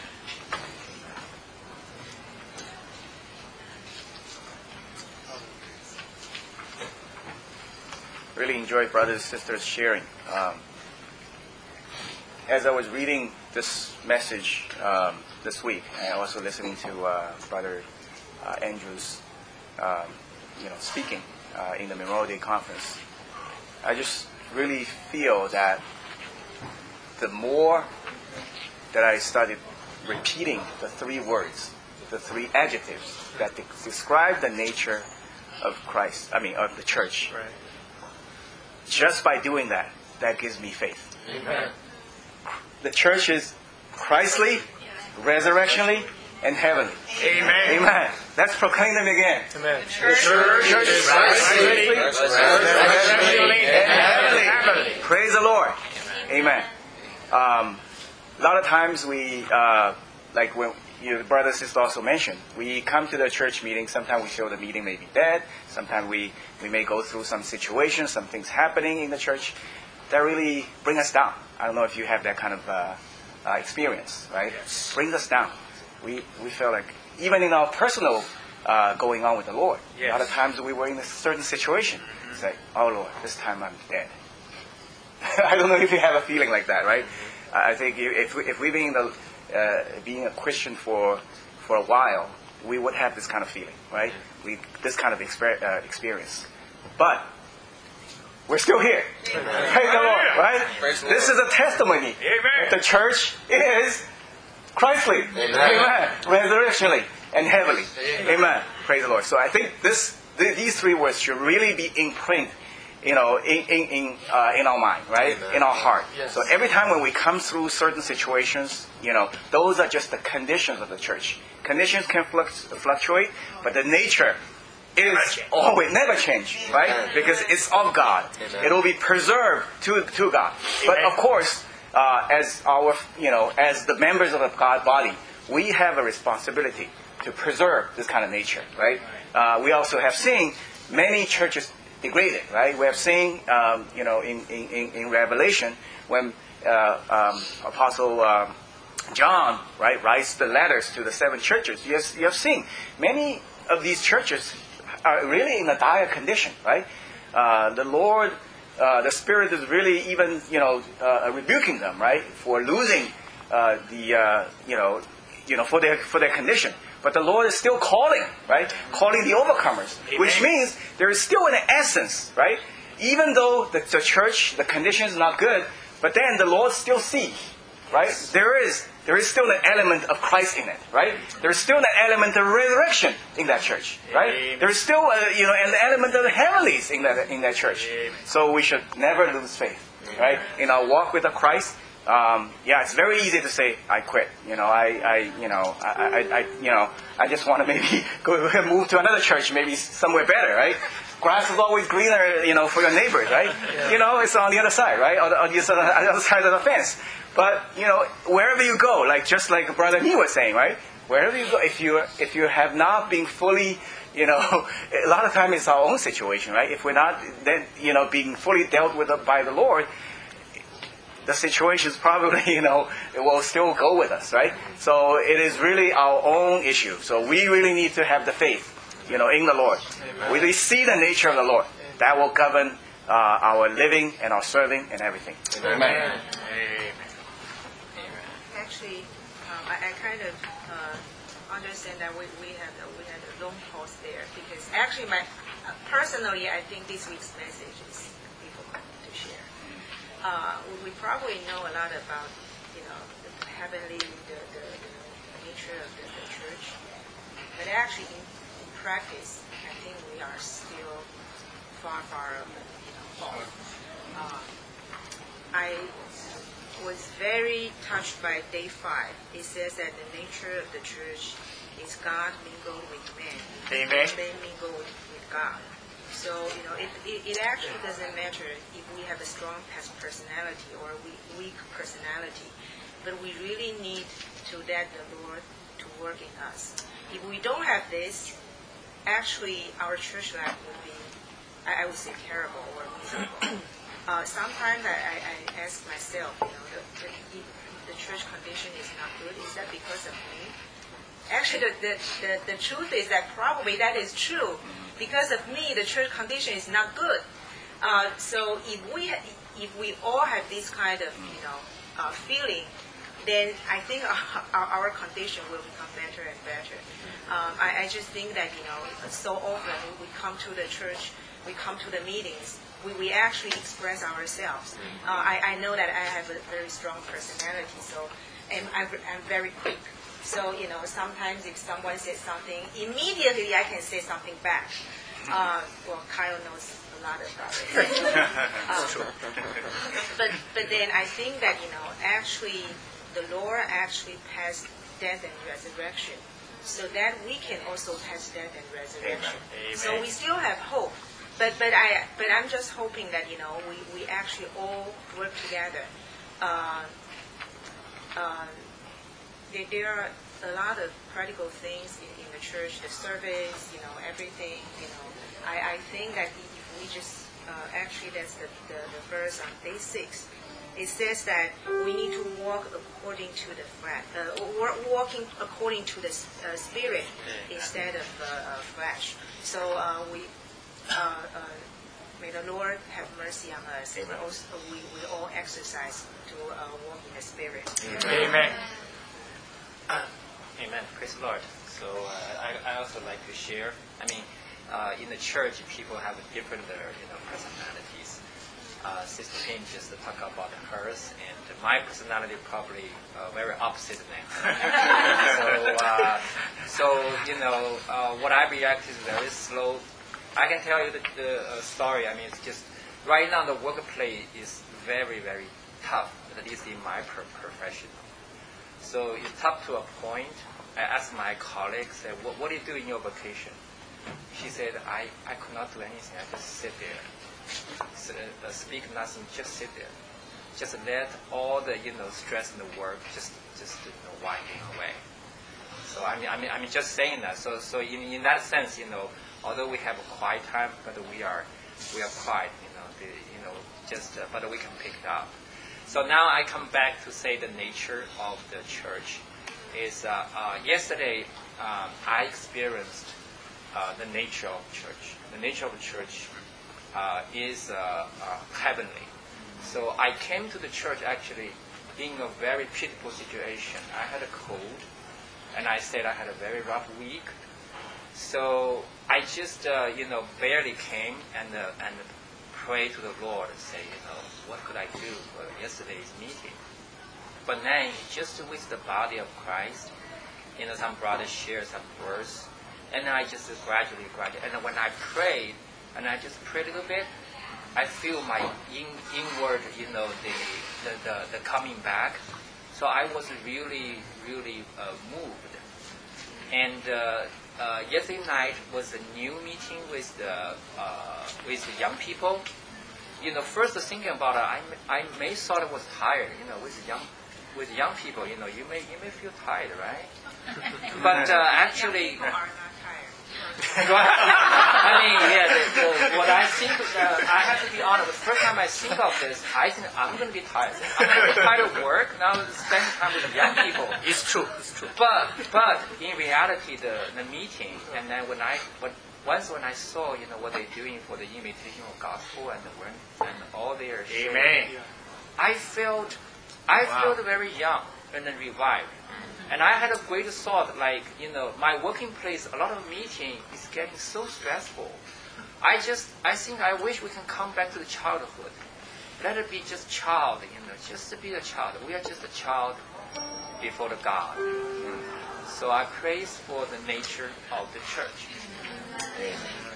Really enjoyed brothers and sisters sharing. Um, as I was reading this message um, this week, and also listening to uh, Brother uh, Andrews, um, you know, speaking uh, in the Memorial Day conference, I just really feel that the more that I started repeating the three words, the three adjectives that de- describe the nature of Christ, I mean, of the church. Right. Just by doing that, that gives me faith. Amen. The church is Christly, resurrectionally, and heavenly. Amen. Amen. Let's proclaim them again. Amen. The church, church is Christly, resurrectionally, and heavenly. Praise the Lord. Amen. Um, a lot of times we, uh, like when your brother sister also mentioned, we come to the church meeting. Sometimes we feel the meeting may be dead. Sometimes we, we may go through some situations, some things happening in the church that really bring us down. I don't know if you have that kind of uh, uh, experience, right? Yes. Brings us down. We we feel like even in our personal uh, going on with the Lord, yes. A lot of times we were in a certain situation. Mm-hmm. It's like, oh Lord, this time I'm dead. I don't know if you have a feeling like that, right? Mm-hmm. Uh, I think if we, if we've been the Uh, being a Christian for for a while, we would have this kind of feeling, right? We this kind of exper- uh, experience, but we're still here. Amen. Praise the Lord, right? Praise this Lord. Is a testimony. Amen. The church is Christly, Amen. Amen. Resurrectionally and heavenly. Amen. Amen. Praise the Lord. So I think this th- these three words should really be imprinted you know, in in in, uh, in our mind, right? Amen. In our heart. Yes. So every time when we come through certain situations, you know, those are just the conditions of the church. Conditions can flux, fluctuate, but the nature is always never change, right? Because it's of God. Amen. It will be preserved to to God. But of course, uh, as our, you know, as the members of the God body, we have a responsibility to preserve this kind of nature, right? Uh, we also have seen many churches degraded, right? We have seen, um, you know, in, in, in Revelation, when uh, um, Apostle um, John, right, writes the letters to the seven churches, you have, you have seen many of these churches are really in a dire condition, right? Uh, the Lord, uh, the Spirit is really even, you know, uh, rebuking them, right, for losing uh, the, uh, you know, you know, for their for their condition. But the Lord is still calling, right? Calling the overcomers, Amen. Which means there is still an essence, right? Even though the, the church, the condition is not good, but then the Lord still sees, right? There is there is still an element of Christ in it, right? There is still an element of resurrection in that church, right? Amen. There is still a, you know, an element of the heavenlies in that in that church. Amen. So we should never lose faith, right? In our walk with the Christ. Um, yeah, it's very easy to say I quit. You know, I, I you know, I, I, I, you know, I just want to maybe go move to another church, maybe somewhere better, right? Grass is always greener, you know, for your neighbors, right? Yeah. You know, it's on the other side, right? On the, on the other side of the fence. But you know, wherever you go, like just like Brother Nee was saying, right? Wherever you go, if you if you have not been fully, you know, a lot of times it's our own situation, right? If we're not then, you know, being fully dealt with by the Lord, the situation is probably, you know, it will still go with us, right? So it is really our own issue. So we really need to have the faith, you know, in the Lord. Amen. We really see the nature of the Lord. Amen. That will govern uh, our living and our serving and everything. Amen. Amen. Amen. Actually, um, I, I kind of uh, understand that we, we had uh, we had a long pause there because actually, my uh, personally, I think this week's message is difficult to share. Uh, we probably know a lot about, you know, the heavenly, the, the, the nature of the, the church, but actually in, in practice, I think we are still far, far, you know, off. Uh, I was very touched by day five. It says that the nature of the church is God mingled with man. Amen. And man mingled with, with God. So, you know, it, it, it actually doesn't matter if we have a strong personality or a weak, weak personality, but we really need to let the Lord to work in us. If we don't have this, actually our church life would be, I, I would say, terrible or miserable. uh, sometimes I, I, I ask myself, you know, the, the, if the church condition is not good, is that because of me? Actually, the, the, the, the truth is that probably that is true. Because of me, the church condition is not good. Uh, so if we ha- if we all have this kind of, you know, uh, feeling, then I think our, our, our condition will become better and better. Um, I, I just think that, you know, so often we come to the church, we come to the meetings, we, we actually express ourselves. Uh, I, I know that I have a very strong personality, so and I'm, I'm very quick. So, you know, sometimes if someone says something, immediately I can say something back. Uh, well, Kyle knows a lot about it. um, but, but then I think that, you know, actually the Lord actually passed death and resurrection so that we can also pass death and resurrection. Amen. So we still have hope. But, but, I, but I'm just hoping that, you know, we, we actually all work together. Uh, uh, There, there are a lot of practical things in, in the church, the service, you know, everything, you know. I, I think that if we just, uh, actually that's the, the, the verse on day six. It says that we need to walk according to the flesh, uh, walking according to the uh, spirit instead of uh, uh, flesh. So uh, we, uh, uh, may the Lord have mercy on us, and also we, we all exercise to uh, walk in the spirit. Amen. Amen. Amen. Praise the Lord. So uh, I, I also like to share. I mean, uh, in the church, people have different, uh, you know, personalities. Uh, Sister Payne just talked about hers, and my personality probably uh, very opposite than so, uh, so you know, uh, what I react is very slow. I can tell you the, the uh, story. I mean, it's just right now the workplace is very, very tough, at least in my pro- profession. So it's tough to a point. I asked my colleague, said, what, what do you do in your vacation? She said, I, I could not do anything. I just sit there, so, uh, speak nothing, just sit there. Just let all the, you know, stress in the work just, just you know, winding away. So I mean, I mean, I mean, just saying that. So, so in, in that sense, you know, although we have a quiet time, but we are, we are quiet, you know, the, you know, just, uh, but we can pick it up. So now I come back to say the nature of the church is, uh, uh, yesterday um, I experienced uh, the nature of church. The nature of the church uh, is uh, uh, heavenly. So I came to the church actually in a very pitiful situation. I had a cold, and I said I had a very rough week. So I just, uh, you know, barely came and uh, and prayed to the Lord and say, you know, what could I do for yesterday's meeting? But then, just with the body of Christ, you know, some brothers share some verse, and I just gradually, gradually, and when I prayed, and I just prayed a little bit, I feel my in, inward, you know, the, the, the, the coming back. So I was really, really uh, moved. And uh, uh, yesterday night was a new meeting with the uh, with the young people. You know, first thinking about it, I may, I may thought it was tired. You know, with young with young people, you know, you may you may feel tired, right? But uh, actually. I mean, yeah, the, the, what I think, uh, I have to be honest, the first time I think of this, I think I'm going to be tired. I'm going to be tired of work, now spend time with young people. It's true, it's true. But, but in reality, the, the meeting, and then when I, when, once when I saw, you know, what they're doing for the invitation of gospel and the word, and all their sharing, I felt, I wow. felt very young and then revived. And I had a great thought, like, you know, my working place, a lot of meeting is getting so stressful. I just, I think I wish we can come back to the childhood. Let it be just child, you know, just to be a child. We are just a child before the God. So I praise for the nature of the church. Amen.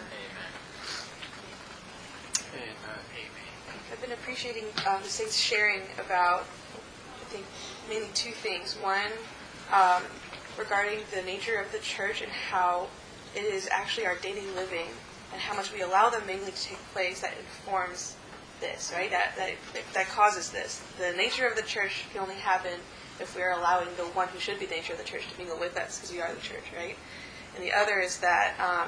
I've been appreciating um, the saints sharing about, I think, mainly two things. One, Um, regarding the nature of the church and how it is actually our daily living and how much we allow the mingling to take place that informs this, right? That, that that causes this. The nature of the church can only happen if we are allowing the one who should be the nature of the church to mingle with us, because we are the church, right? And the other is that, um,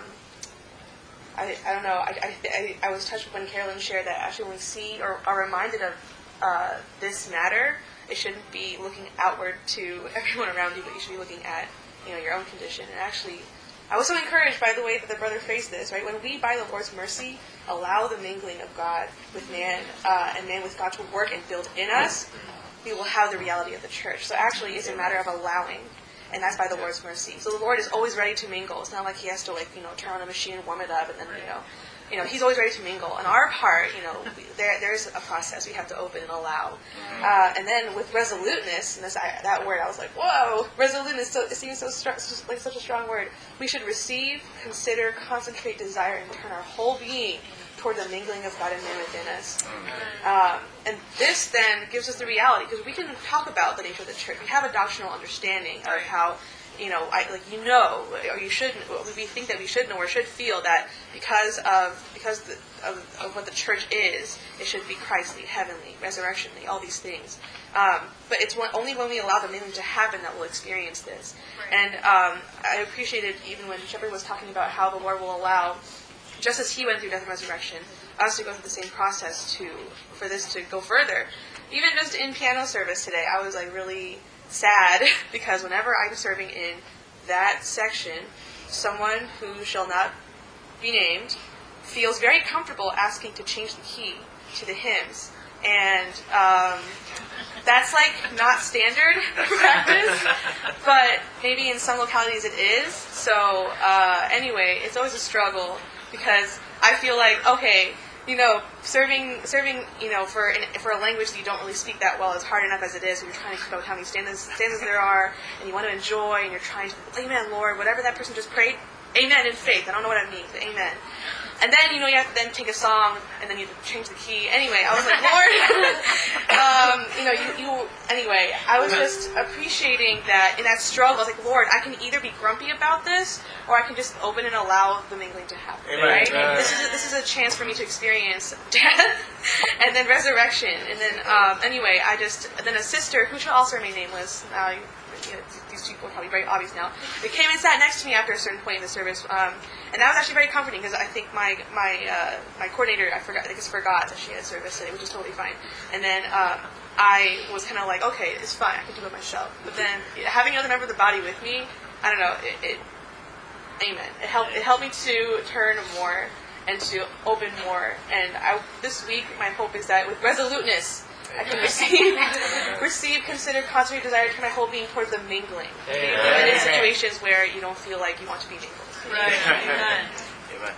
I, I don't know, I, I, I was touched when Carolyn shared that actually when we see or are reminded of uh, this matter, it shouldn't be looking outward to everyone around you, but you should be looking at, you know, your own condition. And actually, I was so encouraged by the way that the brother phrased this, right? When we, by the Lord's mercy, allow the mingling of God with man, uh, and man with God to work and build in us, we will have the reality of the church. So actually, it's a matter of allowing, and that's by the Lord's mercy. So the Lord is always ready to mingle. It's not like he has to, like, you know, turn on a machine and warm it up, and then, you know, You know, he's always ready to mingle. On our part, you know, we, there there's a process we have to open and allow. Uh, and then with resoluteness, and this, I, that word, I was like, whoa, resoluteness, so, it seems so strong, like such a strong word. We should receive, consider, concentrate, desire, and turn our whole being toward the mingling of God and man within us. Um, and this then gives us the reality, because we can talk about the nature of the church. We have a doctrinal understanding of how, you know, I, like you know, or you should, we think that we should know or should feel that because of because the, of, of what the church is, it should be Christly, heavenly, resurrectionally, all these things. Um, but it's when, only when we allow the mingling to happen that we'll experience this. Right. And um, I appreciated even when Shepherd was talking about how the Lord will allow, just as he went through death and resurrection, us to go through the same process to for this to go further. Even just in piano service today, I was like really sad because whenever I'm serving in that section, someone who shall not be named feels very comfortable asking to change the key to the hymns, and um, that's like not standard practice, but maybe in some localities it is. So uh, anyway, it's always a struggle because I feel like, okay, you know, serving, serving, you know, for for a language that you don't really speak that well is hard enough as it is. When you're trying to keep up with how many stanzas, stanzas there are, and you want to enjoy, and you're trying to, Amen, Lord, whatever that person just prayed, Amen in faith. I don't know what that means, but Amen. and then, you know, you have to then take a song, and then you have to change the key. Anyway, I was like, Lord, um, you know, you, you, anyway, I was just appreciating that in that struggle. I was like, Lord, I can either be grumpy about this, or I can just open and allow the mingling to happen, Amen. right? Amen. This is a, this is a chance for me to experience death, and then resurrection, and then, um, anyway, I just, and then a sister, who shall also remain nameless, uh, you know, these people are probably very obvious now. They came and sat next to me after a certain point in the service, um, and that was actually very comforting because I think my my uh, my coordinator, I forgot, I think, forgot that she had service today, which is totally fine. And then um, I was kind of like, okay, it's fine, I can do it myself. But then having another member of the body with me, I don't know, it, it amen. It helped. It helped me to turn more and to open more. And I, this week, my hope is that with resoluteness, I can receive, receive, consider, concentrate, desire, turn my whole being towards the mingling. Amen. Even in situations where you don't feel like you want to be mingled. Right. Amen. Amen.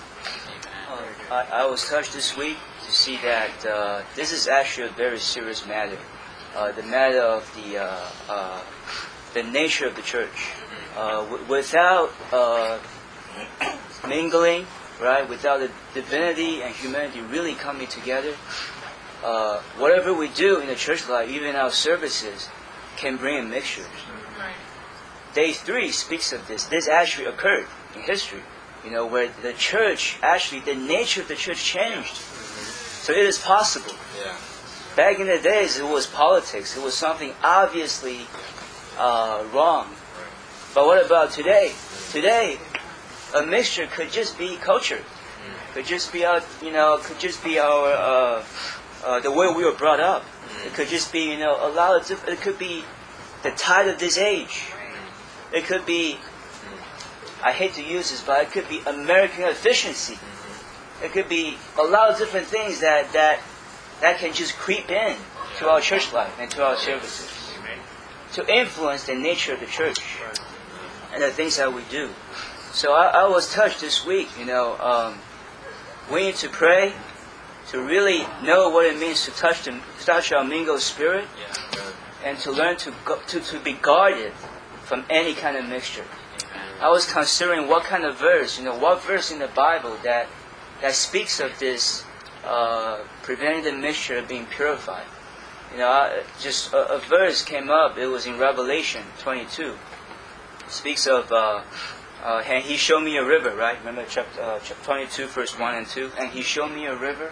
Uh, I, I was touched this week to see that uh, this is actually a very serious matter. Uh, the matter of the uh, uh, the nature of the church. Uh, w- without uh, mingling, right? Without the divinity and humanity really coming together, uh, whatever we do in the church life, even our services, can bring in mixtures. Right. Day three speaks of this. This actually occurred in history, you know, where the church, actually, the nature of the church changed. So it is possible. Yeah. Back in the days, it was politics. It was something obviously uh, wrong. But what about today? Today, a mixture could just be culture. Could just be our, you know, could just be our, uh, uh, the way we were brought up. It could just be, you know, a lot of different, it could be the tide of this age. It could be, I hate to use this, but it could be American efficiency. It could be a lot of different things that, that, that can just creep in to our church life and to our services. To influence the nature of the church and the things that we do. So I, I was touched this week, you know, um, we need to pray to really know what it means to touch the, touch our mingled spirit, and to learn to, go, to to be guarded from any kind of mixture. I was considering what kind of verse, you know, what verse in the Bible that that speaks of this uh, preventing the mixture of being purified. You know, I, just a, a verse came up. It was in Revelation twenty-two. It speaks of, uh, uh, and He showed me a river, right? Remember chapter, uh, chapter twenty-two, verse one and two? And He showed me a river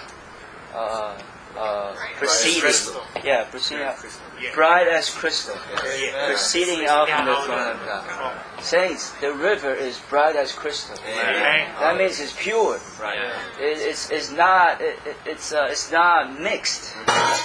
uh, uh, proceeding, yeah, proceeding out, bright as crystal, proceeding out from the throne of God. Saints, the river is bright as crystal. That means it's pure. It, it's it's not it, it's uh, it's not mixed.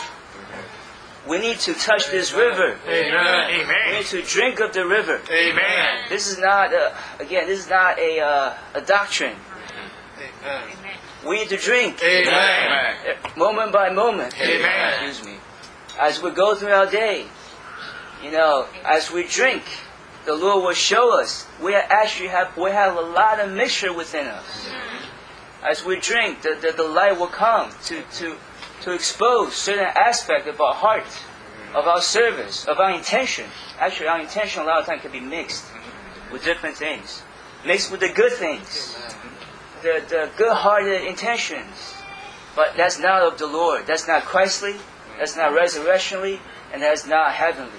We need to touch this river. Amen. We need to drink of the river. Amen. This is not a, again. This is not a uh, a doctrine. Amen. We need to drink. Amen. Moment by moment. Amen. Excuse me. As we go through our day, you know, as we drink, the Lord will show us we actually have we have a lot of mixture within us. As we drink, the, the, the light will come to, to, to expose certain aspect of our heart, of our service, of our intention. Actually, our intention a lot of times can be mixed with different things. Mixed with the good things, the, the good-hearted intentions. But that's not of the Lord. That's not Christly, that's not resurrectionally, and that's not heavenly.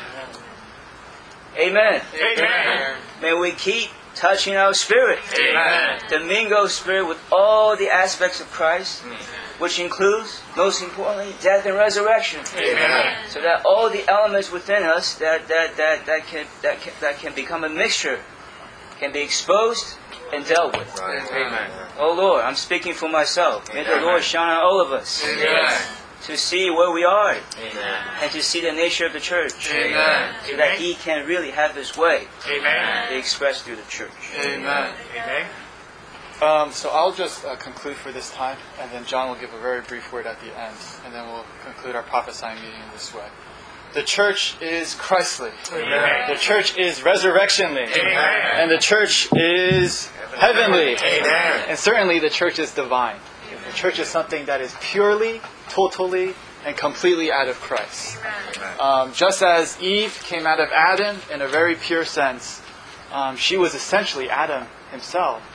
Amen. Amen. May we keep touching our spirit. Amen. The mingled spirit with all the aspects of Christ, which includes, most importantly, death and resurrection. Amen. So that all the elements within us that, that, that, that, can, that, can, that can become a mixture can be exposed and dealt with. Amen. Oh Lord, I'm speaking for myself. May the Lord shine on all of us. Amen. To see where we are. Amen. And to see the nature of the church. Amen. So that He can really have His way. Amen. Be expressed through the church. Amen. Amen. Um, so I'll just uh, conclude for this time, and then John will give a very brief word at the end, and then we'll conclude our prophesying meeting in this way. The church is Christly. Amen. The church is resurrectionly. Amen. And the church is heavenly. Amen. And certainly the church is divine. The church is something that is purely, totally, and completely out of Christ. Um, just as Eve came out of Adam in a very pure sense, um, she was essentially Adam himself.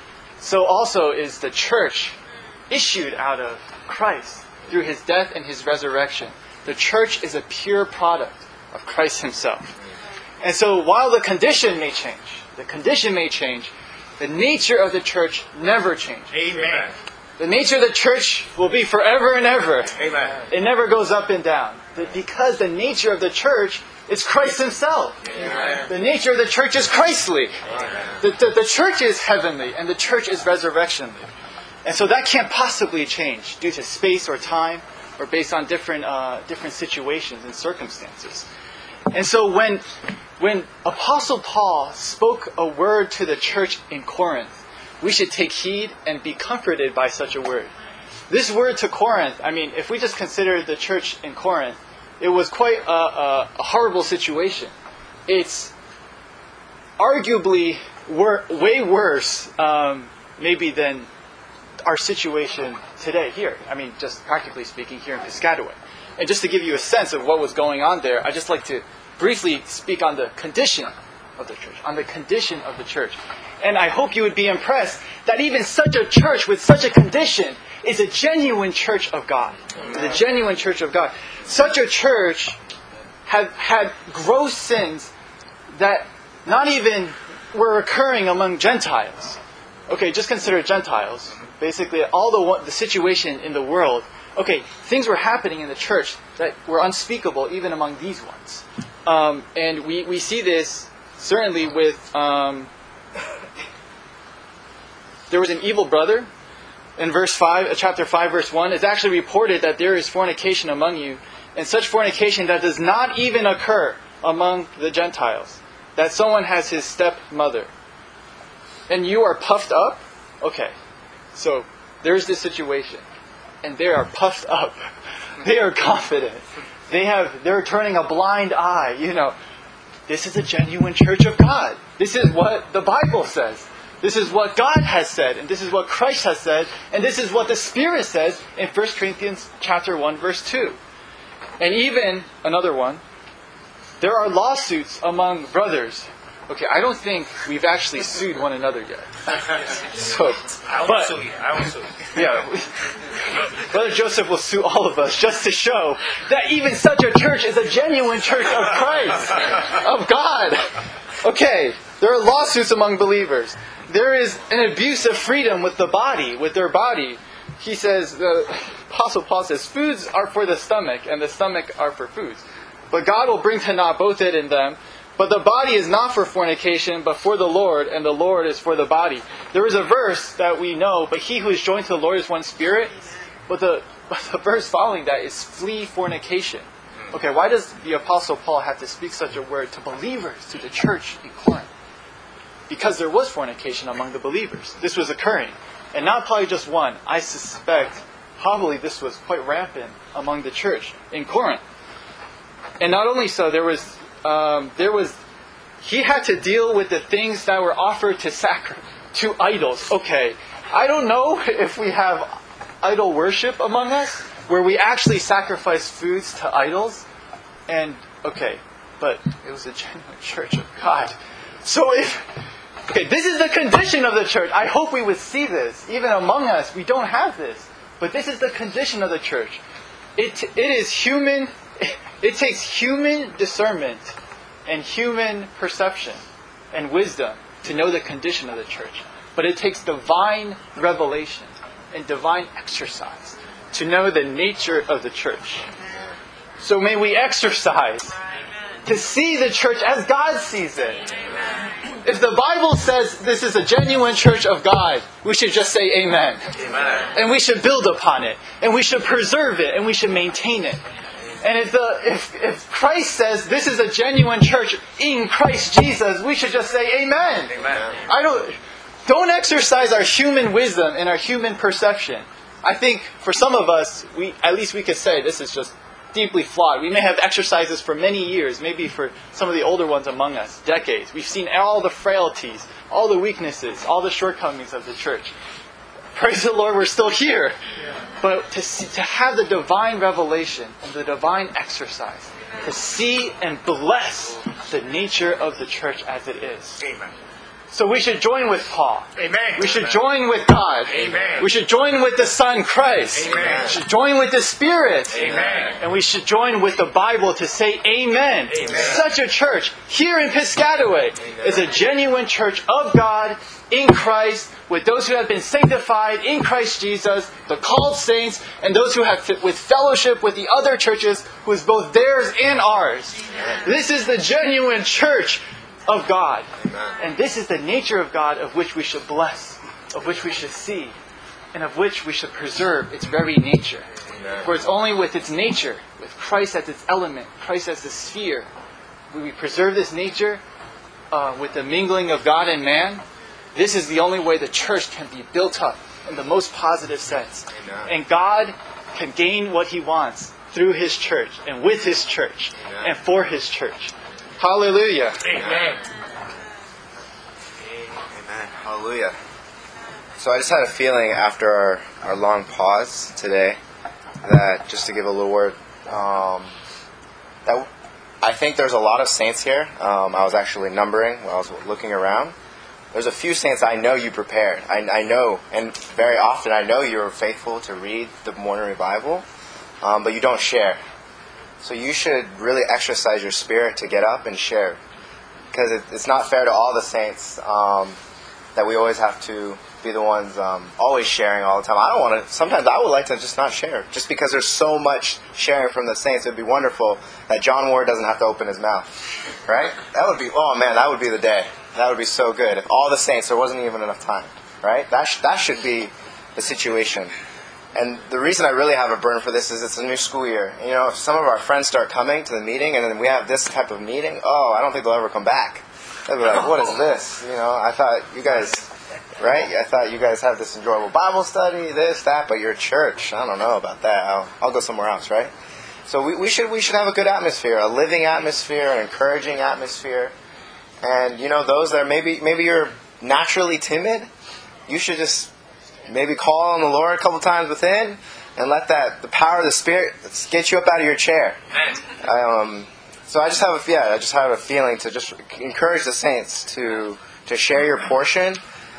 so also is the church issued out of Christ through his death and his resurrection. The church is a pure product of Christ himself. And so while the condition may change, the condition may change, the nature of the church never changes. Amen. The nature of the church will be forever and ever. Amen. It never goes up and down. Because the nature of the church is Christ himself. Amen. The nature of the church is Christly. The, the, the church is heavenly and the church is resurrectionly. And so that can't possibly change due to space or time or based on different uh, different situations and circumstances. And so when when Apostle Paul spoke a word to the church in Corinth, we should take heed and be comforted by such a word. This word to Corinth, I mean, if we just consider the church in Corinth, it was quite a, a, a horrible situation. It's arguably wor- way worse, um, maybe, than our situation today here. I mean, just practically speaking, here in Piscataway. And just to give you a sense of what was going on there, I'd just like to briefly speak on the condition of the church, on the condition of the church. And I hope you would be impressed that even such a church with such a condition is a genuine church of God. The genuine church of God. Such a church had had gross sins that not even were occurring among Gentiles. Okay, just consider Gentiles. Basically, all the the situation in the world. Okay, things were happening in the church that were unspeakable even among these ones. Um, and we, we see this certainly with... Um, there was an evil brother. In verse five, chapter five, verse one, it's actually reported that there is fornication among you, and such fornication that does not even occur among the Gentiles, that someone has his stepmother. And you are puffed up? Okay, so there's this situation, and they are puffed up. They are confident. They have, they're turning a blind eye, you know. This is a genuine church of God. This is what the Bible says. This is what God has said, and this is what Christ has said, and this is what the Spirit says in First Corinthians chapter one, verse two. And even another one, there are lawsuits among brothers. Okay, I don't think we've actually sued one another yet. So, I but, sue you. I will sue you. Yeah, Brother Joseph will sue all of us just to show that even such a church is a genuine church of Christ, of God. Okay, there are lawsuits among believers. There is an abuse of freedom with the body, with their body. He says, the Apostle Paul says, foods are for the stomach, and the stomach are for foods. But God will bring to naught both it and them. But the body is not for fornication, but for the Lord, and the Lord is for the body. There is a verse that we know, but he who is joined to the Lord is one spirit. But the, but the verse following that is flee fornication. Okay, why does the Apostle Paul have to speak such a word to believers, to the church in Corinth? Because there was fornication among the believers. This was occurring. And not probably just one. I suspect probably this was quite rampant among the church in Corinth. And not only so, there was, um, there was, he had to deal with the things that were offered to sacri- to idols. Okay, I don't know if we have idol worship among us, where we actually sacrifice foods to idols. And, okay, but it was a genuine church of God. So if, okay, this is the condition of the church. I hope we would see this. Even among us, we don't have this. But this is the condition of the church. It it is human, it takes human discernment and human perception and wisdom to know the condition of the church. But it takes divine revelation and divine exercise to know the nature of the church. So may we exercise to see the church as God sees it. If the Bible says this is a genuine church of God, we should just say amen. Amen. And we should build upon it. And we should preserve it. And we should maintain it. And if, the, if, if Christ says this is a genuine church in Christ Jesus, we should just say amen. Amen. I don't, don't exercise our human wisdom and our human perception. I think for some of us, we at least we could say this is just deeply flawed. We may have exercises for many years, maybe for some of the older ones among us, decades. We've seen all the frailties, all the weaknesses, all the shortcomings of the church. Praise the Lord, we're still here. But to see, to have the divine revelation and the divine exercise, to see and bless the nature of the church as it is. Amen. So we should join with Paul. Amen. We should join with God. Amen. We should join with the Son, Christ. Amen. We should join with the Spirit. Amen. And we should join with the Bible to say Amen. Amen. Such a church here in Piscataway is a genuine church of God in Christ, with those who have been sanctified in Christ Jesus, the called saints, and those who have with fellowship with the other churches, who is both theirs and ours. This is the genuine church of God. And this is the nature of God of which we should bless, of which we should see, and of which we should preserve its very nature. For it's only with its nature, with Christ as its element, Christ as the sphere, when we preserve this nature uh, with the mingling of God and man. This is the only way the church can be built up in the most positive sense. Amen. And God can gain what He wants through His church and with His church Amen. And for His church. Hallelujah. Amen. Amen. Hallelujah. So I just had a feeling after our, our long pause today that, just to give a little word, um, that I think there's a lot of saints here. Um, I was actually numbering while I was looking around. There's a few saints I know you prepared. I, I know, and very often I know you're faithful to read the morning revival, um, but you don't share. So you should really exercise your spirit to get up and share. Because it, it's not fair to all the saints um, that we always have to be the ones um, always sharing all the time. I don't want to, sometimes I would like to just not share. Just because there's so much sharing from the saints, it would be wonderful that John Ward doesn't have to open his mouth. Right? That would be, oh man, that would be the day. That would be so good. If all the saints, there wasn't even enough time. Right? That, sh- that should be the situation. And the reason I really have a burn for this is it's a new school year. You know, if some of our friends start coming to the meeting and then we have this type of meeting, oh, I don't think they'll ever come back. They'll be like, what is this? You know, I thought you guys, right? I thought you guys have this enjoyable Bible study, this, that, but your church, I don't know about that. I'll, I'll go somewhere else, right? So we, we should we should have a good atmosphere, a living atmosphere, an encouraging atmosphere. And, you know, those that are maybe, maybe you're naturally timid, you should just maybe call on the Lord a couple times within and let that the power of the Spirit get you up out of your chair. Um, so I just have a yeah, I just have a feeling to just encourage the saints to to share your portion.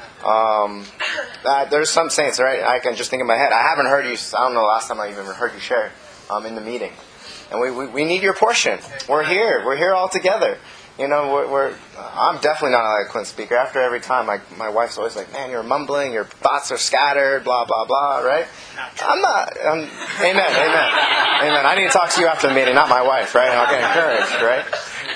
Um, uh, there's some saints, right? I can just think in my head. I haven't heard you. I don't know the last time I even heard you share um, in the meeting. And we, we we need your portion. We're here. We're here all together. You know, we're, we're I'm definitely not an eloquent speaker. After every time, my my wife's always like, "Man, you're mumbling. Your thoughts are scattered. Blah blah blah." Right? I'm not. Um, amen. Amen. Amen. I need to talk to you after the meeting, not my wife. Right? I'll get encouraged. Right?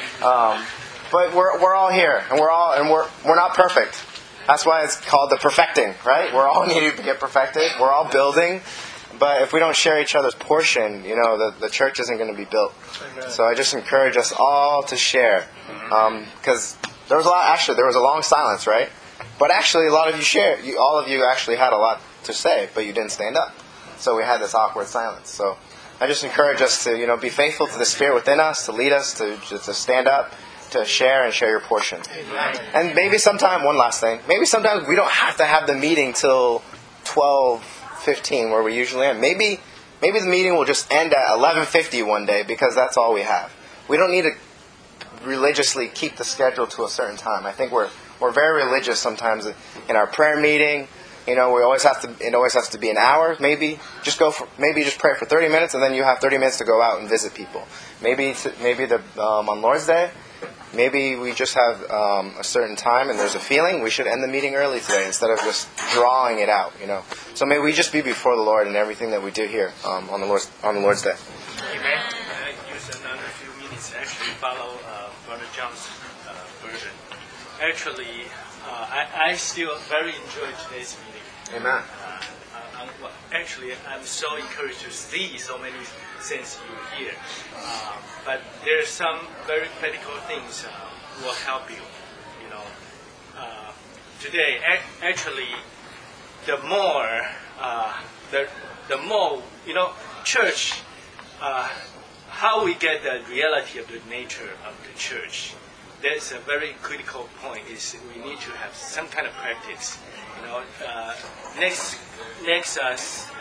Um, but we're we're all here, and we're all and we're we're not perfect. That's why it's called the perfecting. Right? We're all needing to get perfected. We're all building. But if we don't share each other's portion, you know, the, the church isn't going to be built. Amen. So I just encourage us all to share. Because um, there was a lot, actually, there was a long silence, right? But actually, a lot of you shared. You, all of you actually had a lot to say, but you didn't stand up. So we had this awkward silence. So I just encourage us to, you know, be faithful to the Spirit within us, to lead us, to, to stand up, to share and share your portion. Amen. And maybe sometime, one last thing, maybe sometimes we don't have to have the meeting till twelve fifteen where we usually end. Maybe maybe the meeting will just end at eleven fifty one day because that's all we have. We don't need to religiously keep the schedule to a certain time. I think we're we're very religious sometimes in our prayer meeting. You know, we always have to it always has to be an hour, maybe. Just go for maybe just pray for thirty minutes and then you have thirty minutes to go out and visit people. Maybe maybe the um, on Lord's Day, maybe we just have um, a certain time and there's a feeling we should end the meeting early today instead of just drawing it out, you know. So may we just be before the Lord in everything that we do here um, on the Lord's on the Lord's Day. Amen. I use another few minutes to actually follow uh, Brother John's uh, version. Actually, uh, I, I still very enjoy today's meeting. Amen. Uh, I'm, actually, I'm so encouraged to see so many saints you here. Uh, but there are some very practical things uh, will help you. You know, uh, today ac- actually, the more uh, the the more you know, church. Uh, how we get the reality of the nature of the church. That's a very critical point. Is we need to have some kind of practice. You know, uh, next next uh,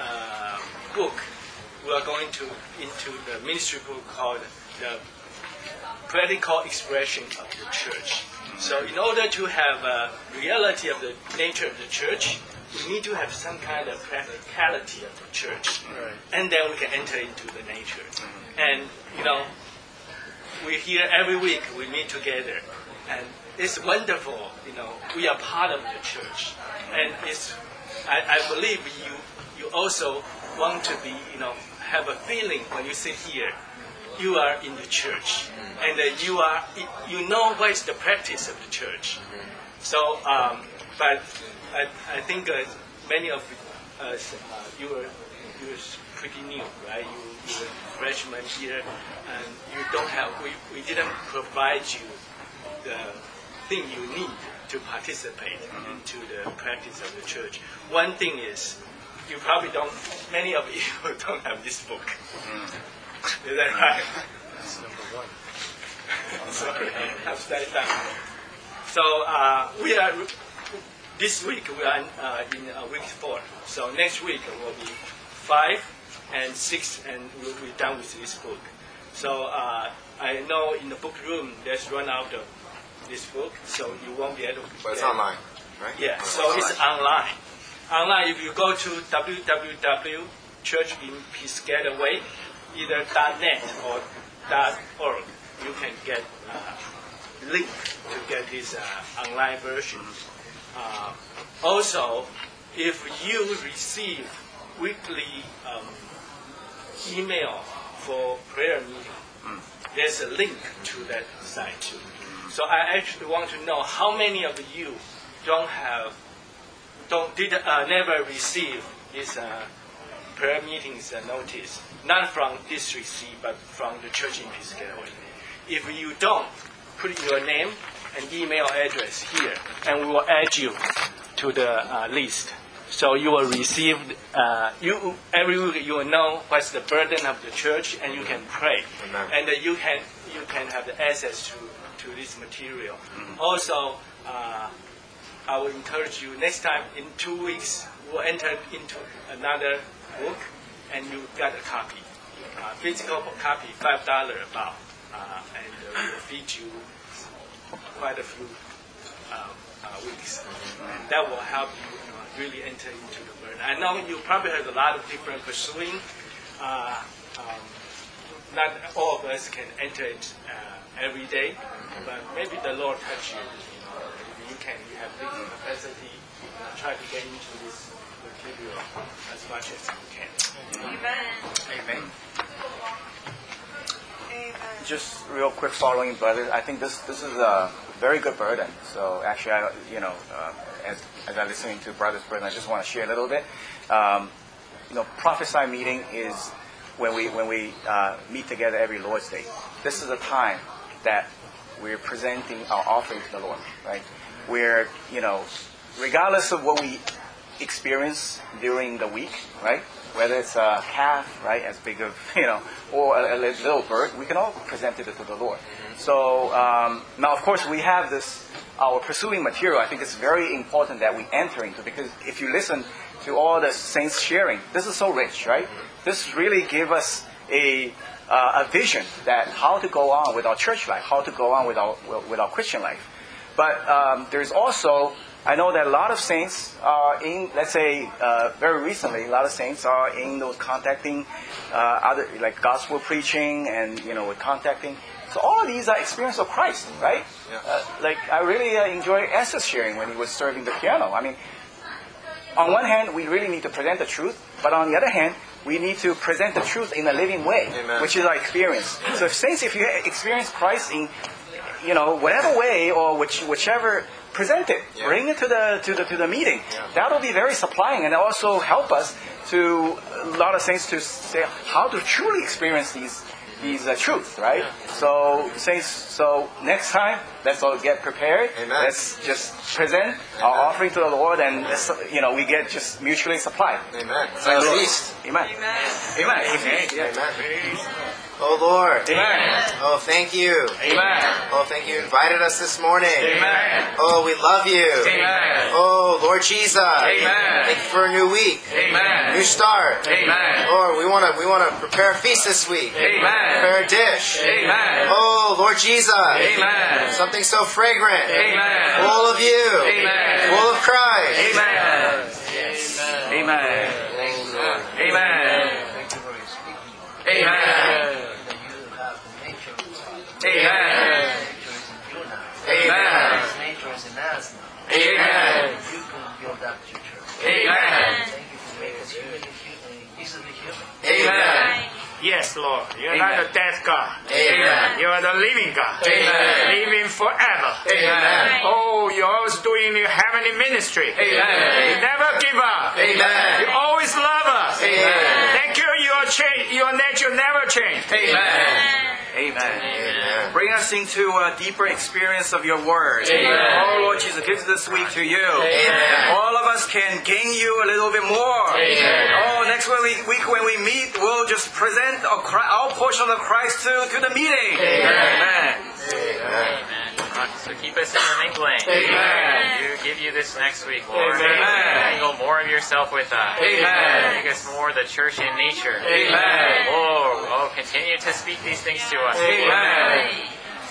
uh, book we are going to into the ministry book called the Practical Expression of the Church. So in order to have a reality of the nature of the church, we need to have some kind of practicality of the church. Right. And then we can enter into the nature. And, you know, we're here every week, we meet together. And it's wonderful, you know, we are part of the church. And it's, I, I believe you, you also want to be, you know, have a feeling when you sit here, you are in the church. And uh, you are, you know what is the practice of the church. So, um, but I, I think uh, many of us, uh, you were, you were pretty new, right? You, you were freshman here, and you don't have, we, we didn't provide you the thing you need to participate into the practice of the church. One thing is, you probably don't, many of you don't have this book. Mm. Is that right? That's number one. Sorry, upside down. So uh, we are, this week we are uh, in uh, week four. So next week will be five and six, and we'll be done with this book. So uh, I know in the book room there's run out of this book, so you won't be able to. But it's online, right? Yeah, so it's online. Online, if you go to w w w dot church in Piscataway, either .net or .org, you can get a link to get this uh, online version. Uh, also, if you receive weekly um, email for prayer meeting, there's a link to that site too. So I actually want to know how many of you don't have, don't did uh, never receive this uh, prayer meetings uh, notice, not from District C, but from the church in Piscataway. If you don't, put your name and email address here, and we will add you to the uh, list. So you will receive, uh, you every week you will know what's the burden of the church, and you can pray, Amen. and uh, you can you can have the access to, to this material. Mm-hmm. Also, uh, I will encourage you next time in two weeks we'll enter into another book, and you got a copy, uh, physical copy, five dollar about, uh, and uh, we will feed you quite a few uh, uh, weeks, and that will help you uh, really enter into the burden. I know you probably have a lot of different pursuing. Uh, um, not all of us can enter it uh, every day, but maybe the Lord touch you. You know, maybe you can. You have this capacity. Uh, try to get into this material as much as you can. Amen. Amen. Just real quick following, brother. I think this this is a very good burden. So actually, I, you know, uh, as as I'm listening to brother's burden, I just want to share a little bit. Um, you know, prophesy meeting is when we when we uh, meet together every Lord's Day. This is a time that we're presenting our offering to the Lord, right? We're, you know, regardless of what we experience during the week, right? Whether it's a calf, right, as big of, you know, or a, a little bird, we can all present it to the Lord. So um, now, of course, we have this, our pursuing material. I think it's very important that we enter into, because if you listen to all the saints sharing, this is so rich, right? This really gives us a uh, a vision that how to go on with our church life, how to go on with our with our Christian life. But um, there's also, I know that a lot of saints are in, let's say, uh, very recently, a lot of saints are in those contacting uh, other, like gospel preaching and, you know, contacting. So all of these are experience of Christ, right? Yeah. Uh, like, I really uh, enjoy Esther's sharing when he was serving the piano. I mean, on one hand, we really need to present the truth, but on the other hand, we need to present the truth in a living way, Amen. Which is our experience. So if saints, if you experience Christ in, you know, whatever way or which, whichever, present it, yeah. bring it to the to the to the meeting. Yeah. That will be very supplying, and also help us to a lot of saints to say how to truly experience these these uh, truths, right? Yeah. So saints, so next time, let's all get prepared. Amen. Let's just present Amen. Our offering to the Lord, and let's, you know, we get just mutually supplied. Amen. So at least, Amen. Amen. Amen. Amen. Yeah. Amen. Oh Lord. Amen. Oh, thank you. Amen. Oh, thank you. You invited us this morning. Amen. Oh, we love you. Amen. Oh, Lord Jesus. Amen. Thank you for a new week. Amen. New start. Amen. Lord, we want to we want to prepare a feast this week. Amen. Prepare a dish. Amen. Oh, Lord Jesus. Amen. Something so fragrant. Amen. Full of you. Amen. Full of Christ. Amen. Amen. Amen. Amen. Amen. Amen. Amen. Amen. Amen. Yes, Lord. You're not a dead God. Amen. You are the living God. Amen. Living forever. Amen. Oh, you're always doing your heavenly ministry. Amen. You never give up. Amen. You always love us. Amen. Thank you. Your change, your nature never changed. Amen. Amen. Amen. Bring us into a deeper experience of your word. Amen. Oh, Lord Jesus, give this week to you. Amen. All of us can gain you a little bit more. Amen. Oh, next week, week when we meet, we'll just present our, our portion of Christ to, to the meeting. Amen. Amen. Amen. So keep us in the mingling. Amen. You give you this next week, Lord. Amen. Mingle more of yourself with us. Amen. Make us more the church in nature. Amen. Lord, oh, continue to speak these things to us. Amen.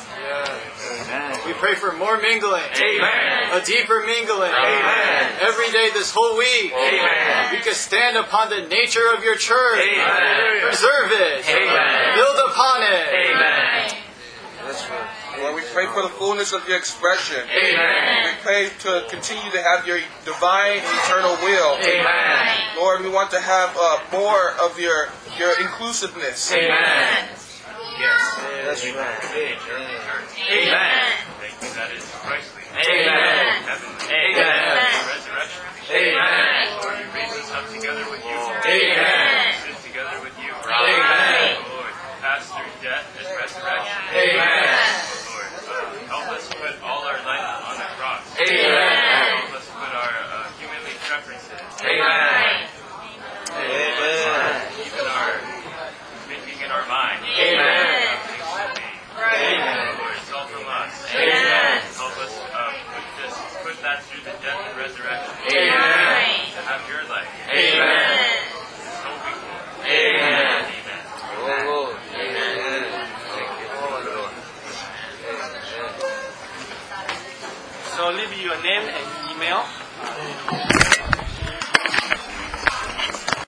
Amen. We pray for more mingling. Amen. A deeper mingling. Amen. Every day this whole week. Amen. We can stand upon the nature of your church. Amen. Preserve it. Amen. Build upon it. Amen. That's right. Lord, we pray for the fullness of your expression. Amen. We pray to continue to have your divine, eternal will. Amen. Lord, we want to have uh, more of your your inclusiveness. Amen. Yes. That's right. Amen. Thank you that is Christly. Amen. Amen. Resurrection. Amen. Lord, you raise us up together with you. Amen. Sit together with you. Amen. Lord, pass through death and resurrection. Amen. Lord, uh, help us put all our life on the cross. Amen. Help us put our uh, humanly preferences. Amen. Amen. Even our thinking in our mind. Amen. Amen. Lord, it's all from us. Amen. Help us uh, put this, put that through the death and resurrection. Amen. To have your life. Amen. So we can. Amen. Amen. Oh, Lord. Amen. So leave your name and email.